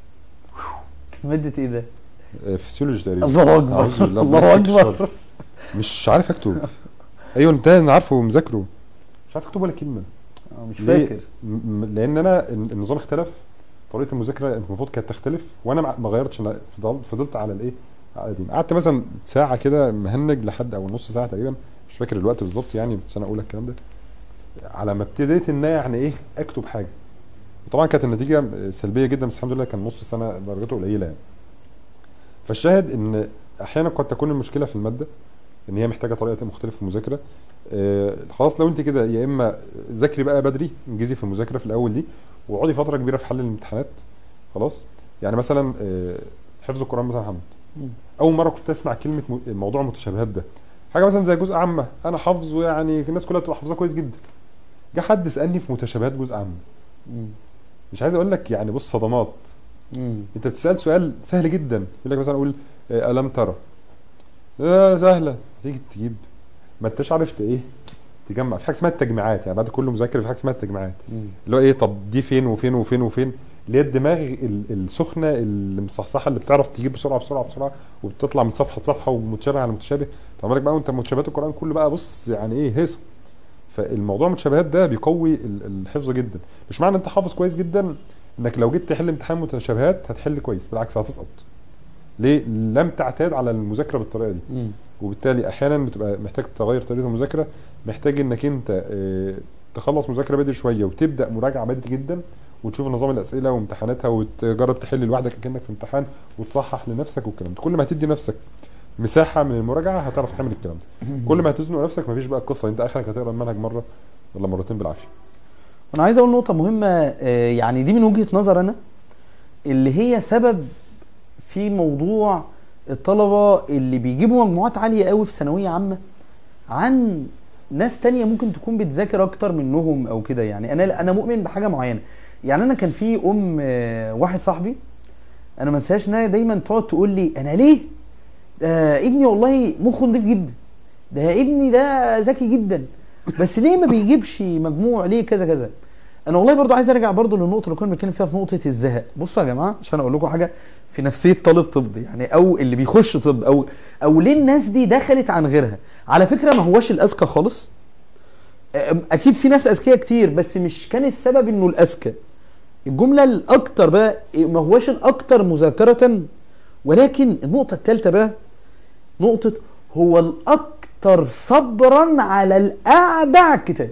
ماده ايه ده؟ فسيولوجي تقريبا. الله اكبر الله اكبر. مش عارف اكتب. ايوه انا عارفه ومذاكره، مش عارف اكتب ولا كلمه. مش فاكر. لان انا النظام اختلف، طريقه المذاكره المفروض كانت تختلف، وانا ما غيرتش، انا فضلت على الايه القديم. قعدت مثلا ساعه كده مهنج لحد او نص ساعه تقريبا، مش فاكر الوقت بالظبط، يعني في سنه اولى الكلام ده، على ما ابتديت ان يعني ايه اكتب حاجه. وطبعا كانت النتيجه سلبيه جدا، بس الحمد لله كان نص سنه درجته قليله يعني. فالشاهد ان احيانا قد تكون المشكله في الماده، ان هي محتاجه طريقه مختلفه في المذاكره. خلاص لو انت كده يا اما ذاكري بقى بدري، انجزي في المذاكره في الاول دي، واقعدي فتره كبيره في حل الامتحانات. خلاص يعني مثلا حفظ القران مثلا. محمد اول مره كنت اسمع كلمه موضوع المتشابهات ده، حاجه مثلا زي جزء عامه انا حافظه، يعني الناس كلها بتبقى حافظاه كويس جدا، جه حد سالني في متشابهات جزء عامه، مش عايز اقول لك يعني بص صدمات. انت بتسال سؤال سهل جدا، يقول لك مثلا اقول الم ترى، سهله، تيجي تجيب ما انتش عرفت ايه تجمع. في حاجه اسمها التجميعات، يعني بعد كل مذاكره في حاجه اسمها التجميعات، اللي هو ايه طب دي فين وفين وفين وفين، اللي هي الدماغ السخنه اللي مصحصحه اللي بتعرف تجيب بسرعه بسرعه بسرعه، وبتطلع من صفحه لصفحه ومتشابه على متشابه. طب بالك بقى وانت متشابهات القران كله بقى بص يعني ايه هيصه. فالموضوع المتشابهات ده بيقوي الحفظ جدا. مش معنى انت حافظ كويس جدا انك لو جيت تحل امتحان متشابهات هتحل كويس، بالعكس هتسقط. ليه؟ لم تعتاد على المذاكره بالطريقه دي. وبالتالي احيانا بتبقى محتاج تغير طريقه المذاكره، محتاج انك انت تخلص مذاكره بدري شويه وتبدا مراجعه بدري جدا، وتشوف نظام الاسئله وامتحاناتها وتجرب تحل لوحدك كانك في امتحان وتصحح لنفسك والكلام ده. كل ما هتدي نفسك مساحه من المراجعه هتعرف تعمل الكلام ده. كل ما هتزنق نفسك مفيش بقى القصه انت اخرك هتقرا المنهج مره ولا مرتين بالعافيه. انا عايز اقول نقطه مهمه، يعني دي من وجهه نظر انا، اللي هي سبب في موضوع الطلبه اللي بيجيبوا مجموعات عاليه قوي في ثانويه عامه عن ناس تانية ممكن تكون بتذاكر اكتر منهم او كده. يعني انا مؤمن بحاجه معينه. يعني انا كان في واحد صاحبي، انا ما انساش انها دايما تقعد تقول لي انا ليه ابني والله مخه نضيف جدا، ده ابني ده ذكي جدا، بس ليه ما بيجيبش مجموع، ليه كذا كذا. انا والله برضو عايز ارجع برضو للنقطه اللي كنا بنتكلم فيها في نقطه الزهق. بصوا يا جماعه عشان اقول لكم حاجه في نفسيه طالب طب، يعني او اللي بيخش طب، او ليه الناس دي دخلت عن غيرها. على فكره ما هوش الاذكى خالص، اكيد في ناس اذكياء كتير، بس مش كان السبب انه الاذكى. الجملة الاكتر بقى ما هوش الاكتر مذاكرة، ولكن النقطة الثالثة بقى نقطة هو الاكتر صبرا على القعدة على الكتاب.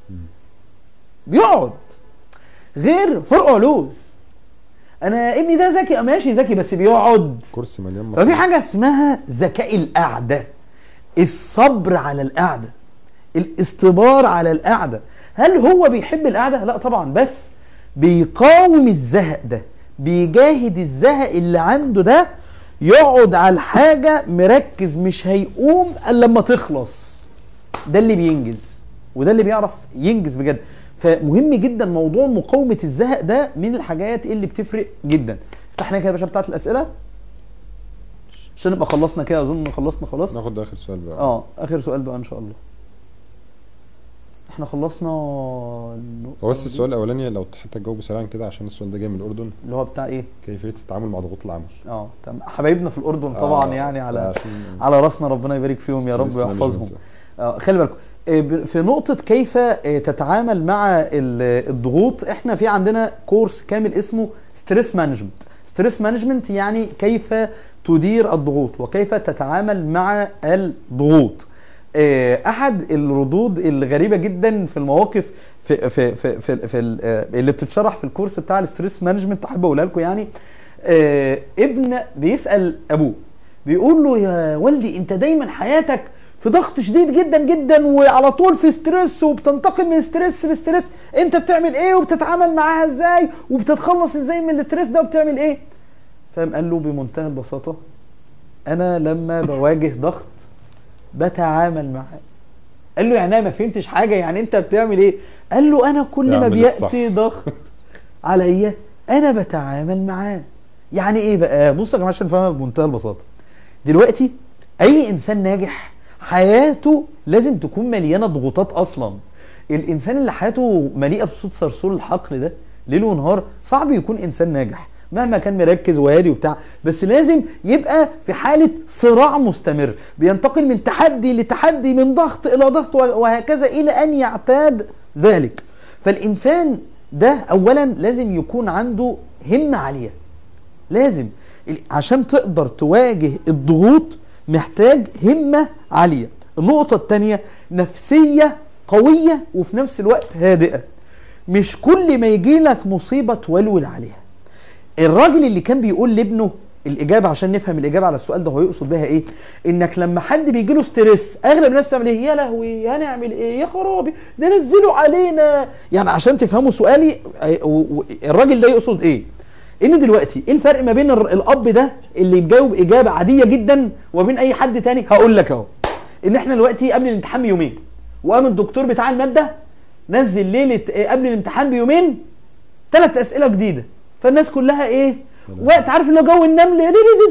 بيقعد غير فرق علوز. انا ابني ده ذكي، ماشي ذكي بس بيقعد كرسي مليان. ففي حاجة اسمها ذكاء القعدة، الصبر على القعدة، الاستبار على القعدة. هل هو بيحب القعدة؟ لا طبعا، بس بيقاوم الزهق ده، بيجاهد الزهق اللي عنده ده، يقعد على الحاجة مركز مش هيقوم الا لما تخلص. ده اللي بينجز، وده اللي بيعرف ينجز بجد. فمهم جدا موضوع مقاومة الزهق ده، من الحاجات اللي بتفرق جدا. افتحنا كده يا باشا بتاعت الاسئلة عشان نبقى خلصنا كده. اظن خلصنا خلاص. ناخد اخر سؤال بقى. اخر سؤال بقى ان شاء الله. احنا خلصنا هو بس السؤال الاولاني لو حتى تجاوبه سريعا كده، عشان السؤال ده جاي من الاردن، اللي هو بتاع ايه؟ كيفيه التعامل مع ضغوط العمل. تمام. حبايبنا في الاردن طبعا، يعني على راسنا، ربنا يبارك فيهم يا رب ويحفظهم. خلي بالكم في نقطة كيف تتعامل مع الضغوط. احنا في عندنا كورس كامل اسمه ستريس مانجمنت. ستريس مانجمنت يعني كيف تدير الضغوط وكيف تتعامل مع الضغوط. احد الردود الغريبة جدا في المواقف في اللي بتتشرح في الكورس بتاع الستريس مانجمنت، احب اقولها لكم يعني. ابن بيسأل ابوه، بيقول له يا والدي انت دايما حياتك في ضغط شديد جدا جدا، وعلى طول في ستريس، وبتنتقل من ستريس لستريس، انت بتعمل ايه وبتتعامل معاها ازاي وبتتخلص ازاي من الستريس ده وبتعمل ايه؟ فقام قال له بمنتهى البساطة انا لما بواجه ضغط بتعامل معاه. قال له يعني انا ما فهمتش حاجة، يعني انت بتعمل ايه؟ قال له انا كل ما بيأتي ضغط عليا انا بتعامل معاه. يعني ايه بقى؟ بصوا يا جماعة عشان نفهمها بمنتهى البساطة. دلوقتي اي انسان ناجح حياته لازم تكون مليانة ضغوطات اصلا. الانسان اللي حياته مليئة بصوت صرصور الحقل ده ليل ونهار صعب يكون انسان ناجح مهما كان مركز وهادي وبتاع، بس لازم يبقى في حالة صراع مستمر، بينتقل من تحدي لتحدي، من ضغط الى ضغط، وهكذا الى ان يعتاد ذلك. فالانسان ده اولا لازم يكون عنده همة عالية، لازم عشان تقدر تواجه الضغوط محتاج همة عالية. النقطة الثانية نفسية قوية وفي نفس الوقت هادئة. مش كل ما يجي لك مصيبة تولول عليها. الراجل اللي كان بيقول لابنه الإجابة، عشان نفهم الإجابة على السؤال ده هو يقصد بها إيه، إنك لما حد بيجي له ستريس أغلب الناس تعمل إيه؟ يا لهوي هنعمل إيه؟ يا خرابي ده نزلوا علينا. يعني عشان تفهموا سؤالي الراجل ده يقصد إيه؟ إن دلوقتي إيه الفرق ما بين الأب ده اللي بيجاوب إجابة عادية جدا وبين أي حد تاني؟ هقول لك أهو. إن إحنا دلوقتي قبل الامتحان بيومين، وقام الدكتور بتاع المادة نزل ليلة قبل الامتحان بيومين 3 أسئلة جديدة، فالناس كلها ايه وقت عارف اللي جو النمل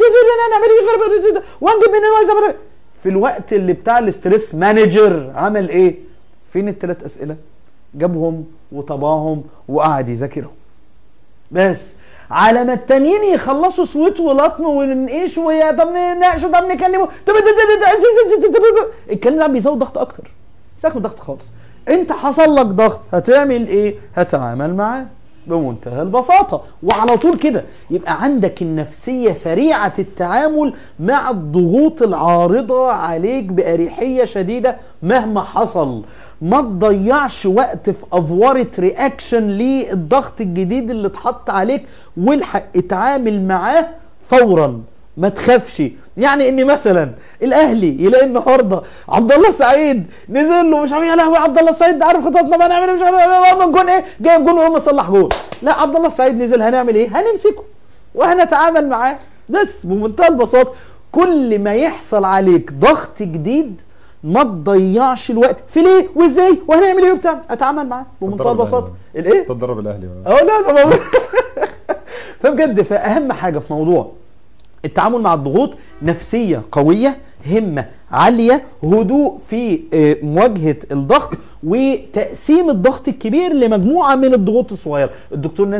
وانجب من في الوقت اللي بتاع الاستريس مانجر عمل ايه؟ فين ال3 أسئلة؟ جابهم وطبعهم وقعد يذاكرهم. بس على ما التانيين يخلصوا صوت ولطم وننقش ويا طب نناقشه طب نكلمه طب الكلام ده بيزود ضغط اكتر. ساكن ضغط خالص. انت حصل لك ضغط هتعمل ايه؟ هتعامل معاه بمنتهى البساطة وعلى طول كده. يبقى عندك النفسية سريعة التعامل مع الضغوط العارضة عليك بأريحية شديدة مهما حصل. ما تضيعش وقت في أفورة رياكشن للضغط الجديد اللي اتحط عليك، والحق اتعامل معاه فورا، ما تخافش. يعني ان مثلا الاهلي يلاقي النهارده عبد الله السعيد نزل له مش عارف يا لهوي عبد الله السعيد ده عارف خططنا ما نعمل مش عارف من جون ايه جايب جون وهم صلح جون. لا عبد الله السعيد نزل هنعمل ايه؟ هنمسكه وهنتعامل معاه بس بمنتهى البساطه. كل ما يحصل عليك ضغط جديد ما تضيعش الوقت في ليه وازاي وهنعمل ايه وبتاع، اتعامل معاه بمنتهى البساطه. الايه؟ تضرب الاهلي لا فبجد فاهم حاجه في موضوع التعامل مع الضغوط نفسية قوية، همة عالية، هدوء في مواجهة الضغط، وتقسيم الضغط الكبير لمجموعة من الضغوط الصغيرة. الدكتور نزل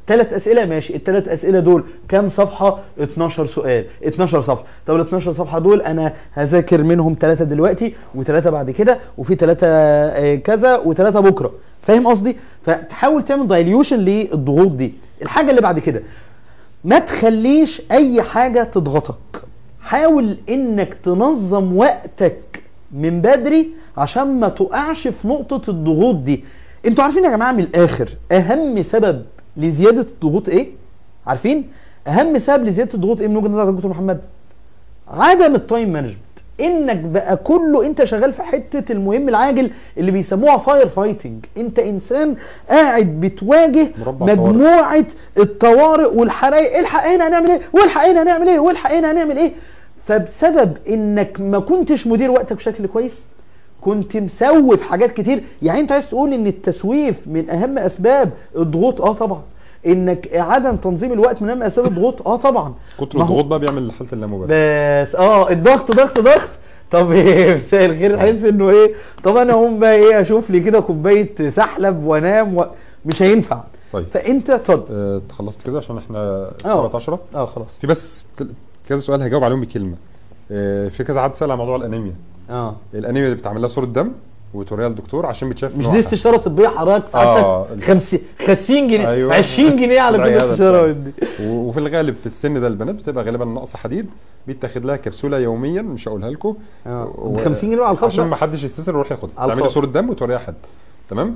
3 اسئله ماشي، ال3 اسئله دول كام صفحه؟ 12 سؤال، 12 صفحه. طب ال 12 صفحه دول انا هذاكر منهم 3 دلوقتي و3 بعد كده وفي 3 كذا و3 بكره، فاهم قصدي؟ فتحاول تعمل دايليوشن للضغوط دي. الحاجه اللي بعد كده، ما تخليش اي حاجه تضغطك، حاول انك تنظم وقتك من بدري عشان ما تقعش في نقطه الضغوط دي. انتوا عارفين يا جماعه من الاخر اهم سبب لزياده الضغوط ايه؟ عارفين اهم سبب لزياده الضغوط ايه من وجهه نظرك يا دكتور محمد؟ عدم التايم مانجمنت. انك بقى كله انت شغال في حته المهم العاجل اللي بيسموها فاير فايتنج. انت انسان قاعد بتواجه مجموعه الطوارئ والحرايق، الحق هنا هنعمل ايه والحق هنا هنعمل ايه والحق هنا هنعمل ايه. فبسبب انك ما كنتش مدير وقتك بشكل كويس، كنت مسوف حاجات كتير. يعني انت عايز تقول ان التسويف من اهم اسباب الضغوط؟ طبعا. انك عدم تنظيم الوقت من اهم اسباب الضغوط؟ طبعا. كتر الضغوط بقى بيعمل حاله اللامبالاه. بس الضغط ضغط. طب مساء الخير، عايز انه ايه؟ طب انا اقوم بقى ايه، اشوف لي كده كوبايه سحلب وانام مش هينفع. طيب فانت اتفضل. خلصت كده عشان احنا 10. خلاص. في بس كذا سؤال هجاوب عليهم بكلمه. في كذا حد سأل على موضوع الانيميا. الانيميا اللي بتعمل لها صوره دم وتوريها للدكتور عشان بتشاف مش دي استشاره طبيه حضرتك؟ 50 جنيه. أيوة. 20 جنيه على كل استشاره دي. وفي الغالب في السن ده البنات بتبقى غالبا ناقصه حديد، بيتاخد لها كبسوله يوميا، مش هقولها لكم. 50 جنيه على الخاص عشان ما حدش يستسهل ويروح ياخدها، تعملي صوره دم وتوريها حد. تمام.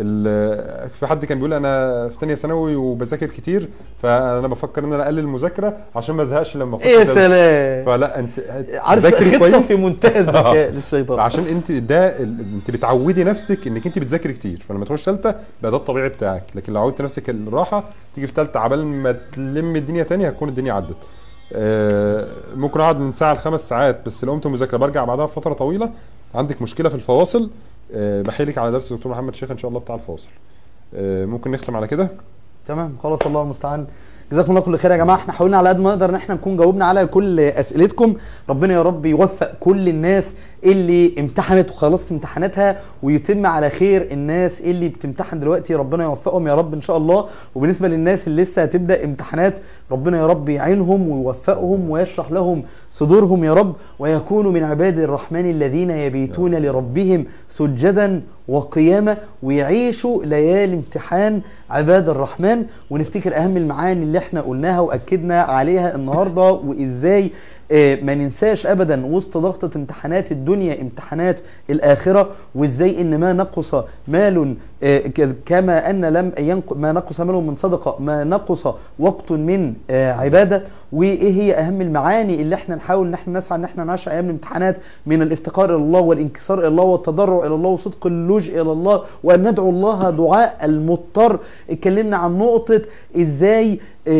في حد كان بيقول انا في ثانيه ثانوي وبذاكر كتير، فانا بفكر ان انا اقلل المذاكره عشان ما ازهقش لما اخش. يا سلام. فلا، انت عارف خطه في منتهى الذكاء للشيطان. عشان انت انت بتعودي نفسك انك انت بتذاكري كتير، فلما تخش ثالثه بقى ده الطبيعي بتاعك. لكن لو عودت نفسك الراحه تيجي في ثالثه عبال ما تلم الدنيا تاني هتكون الدنيا عدت. ممكن اقعد من ساعه ل5 ساعات، بس لو قمت مذاكره برجع بعدها بفتره طويله. عندك مشكله في الفواصل، بحيلك على درس الدكتور محمد شيخ ان شاء الله بتاع الفواصل. ممكن نختم على كده. تمام خلاص، الله المستعان. جزاكم الله كل خير يا جماعه. احنا حاولنا على قد ما نقدر ان احنا نكون جاوبنا على كل اسئلتكم. ربنا يا رب يوفق كل الناس اللي امتحنت وخلصت امتحاناتها، ويتم على خير الناس اللي بتمتحن دلوقتي، ربنا يوفقهم يا رب ان شاء الله. وبالنسبه للناس اللي لسه هتبدا امتحانات، ربنا يا رب يعينهم ويوفقهم ويشرح لهم صدورهم يا رب، ويكونوا من عباد الرحمن الذين يبيتون لربهم سجدا وقياما، ويعيشوا ليالي امتحان عباد الرحمن. ونفتكر اهم المعاني اللي احنا قلناها واكدنا عليها النهارده، وازاي ما ننساش ابدا وسط ضغطة امتحانات الدنيا امتحانات الاخرة، وازاي ان ما نقص مال كما ان ما نقص مال من صدقة، ما نقص وقت من عبادة. وايه هي اهم المعاني اللي احنا نحاول ان احنا نسعى ان احنا نعيش ايام الامتحانات؟ من الافتقار الى الله والانكسار الى الله والتضرع الى الله وصدق اللجوء الى الله، وان ندعو الله دعاء المضطر. اتكلمنا عن نقطة ازاي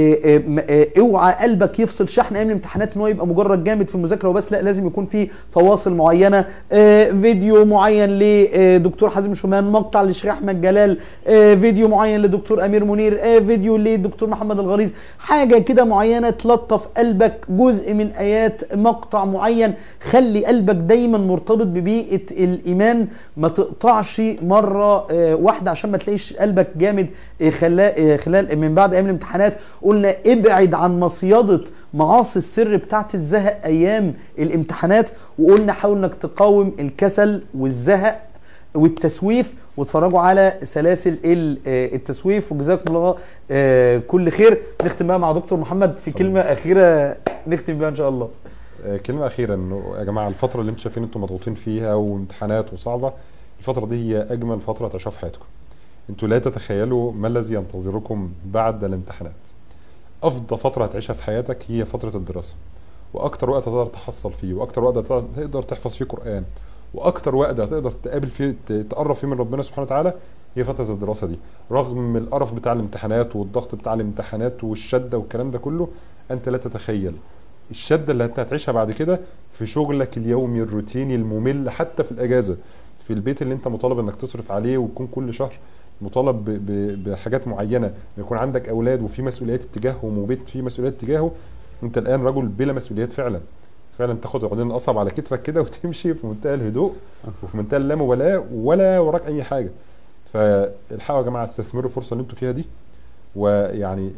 اوعى قلبك يفصل شحن ايام الامتحانات ان هو يبقى مجرد جامد في المذاكره وبس، لا لازم يكون في فواصل معينه، فيديو معين لدكتور حازم شومان، مقطع للشيخ احمد جلال، فيديو معين لدكتور امير منير، فيديو لدكتور محمد الغليظ، حاجه كده معينه تلطف قلبك، جزء من ايات، مقطع معين. خلي قلبك دايما مرتبط ببيئه الايمان، ما تقطعش مره واحده عشان ما تلاقيش قلبك جامد خلال من بعد ايام الامتحانات. قلنا ابعد عن مصيدة معاصي السر بتاعت الزهق ايام الامتحانات، وقلنا حاول انك تقاوم الكسل والزهق والتسويف، واتفرجوا على سلاسل التسويف. وجزاكم الله كل خير. نختم بقى مع دكتور محمد في كلمة اخيرة نختم بها ان شاء الله. كلمة اخيرة، انه يا جماعة الفترة اللي انتم شايفين انتم مضغوطين فيها وامتحانات وصعبة، الفترة دي هي اجمل فترة تعيشوها في حياتكم. انتوا لا تتخيلوا ما الذي ينتظركم بعد الامتحانات. افضل فترة هتعيشها في حياتك هي فترة الدراسة، واكتر وقت هتقدر تحصل فيه، واكتر وقت هتقدر تحفظ فيه قرآن، واكتر وقت هتقدر تقابل فيه تقرب فيه من ربنا سبحانه وتعالى هي فترة الدراسة دي. رغم القرف بتاع الامتحانات والضغط بتاع الامتحانات والشدة والكلام ده كله، انت لا تتخيل الشدة اللي هتعيشها بعد كده في شغلك اليومي الروتيني الممل، حتى في الاجازة، في البيت اللي انت مطالب انك تصرف عليه، ويكون كل شهر مطالب بحاجات معينة، يكون عندك اولاد وفي مسؤوليات اتجاههم وبيت فيه مسؤوليات اتجاهه. انت الان رجل بلا مسؤوليات فعلا، فعلا تاخد عقدين القصب على كتفك كده وتمشي في منتهى الهدوء وفي منتهى اللامبالاة ولا وراك اي حاجة. فالحقوا يا جماعة، استثمروا الفرصة اللي انتوا فيها دي، ويعني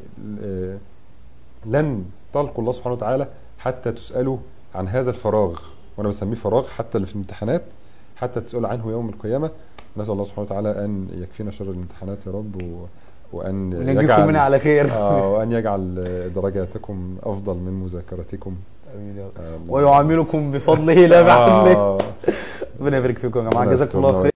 لن تلقوا الله سبحانه وتعالى حتى تسألوا عن هذا الفراغ، وانا بسميه فراغ حتى اللي في الامتحانات، حتى تسألوا عنه يوم القيامة. نسأل الله سبحانه وتعالى ان يكفينا شر الامتحانات يا رب، وان يجعل منها على خير. وان يجعل درجاتكم افضل من مذاكرتكم، ويعاملكم بفضله لا بحمله. ربنا يبارك فيكم يا جماعه، جزاكم الله خير.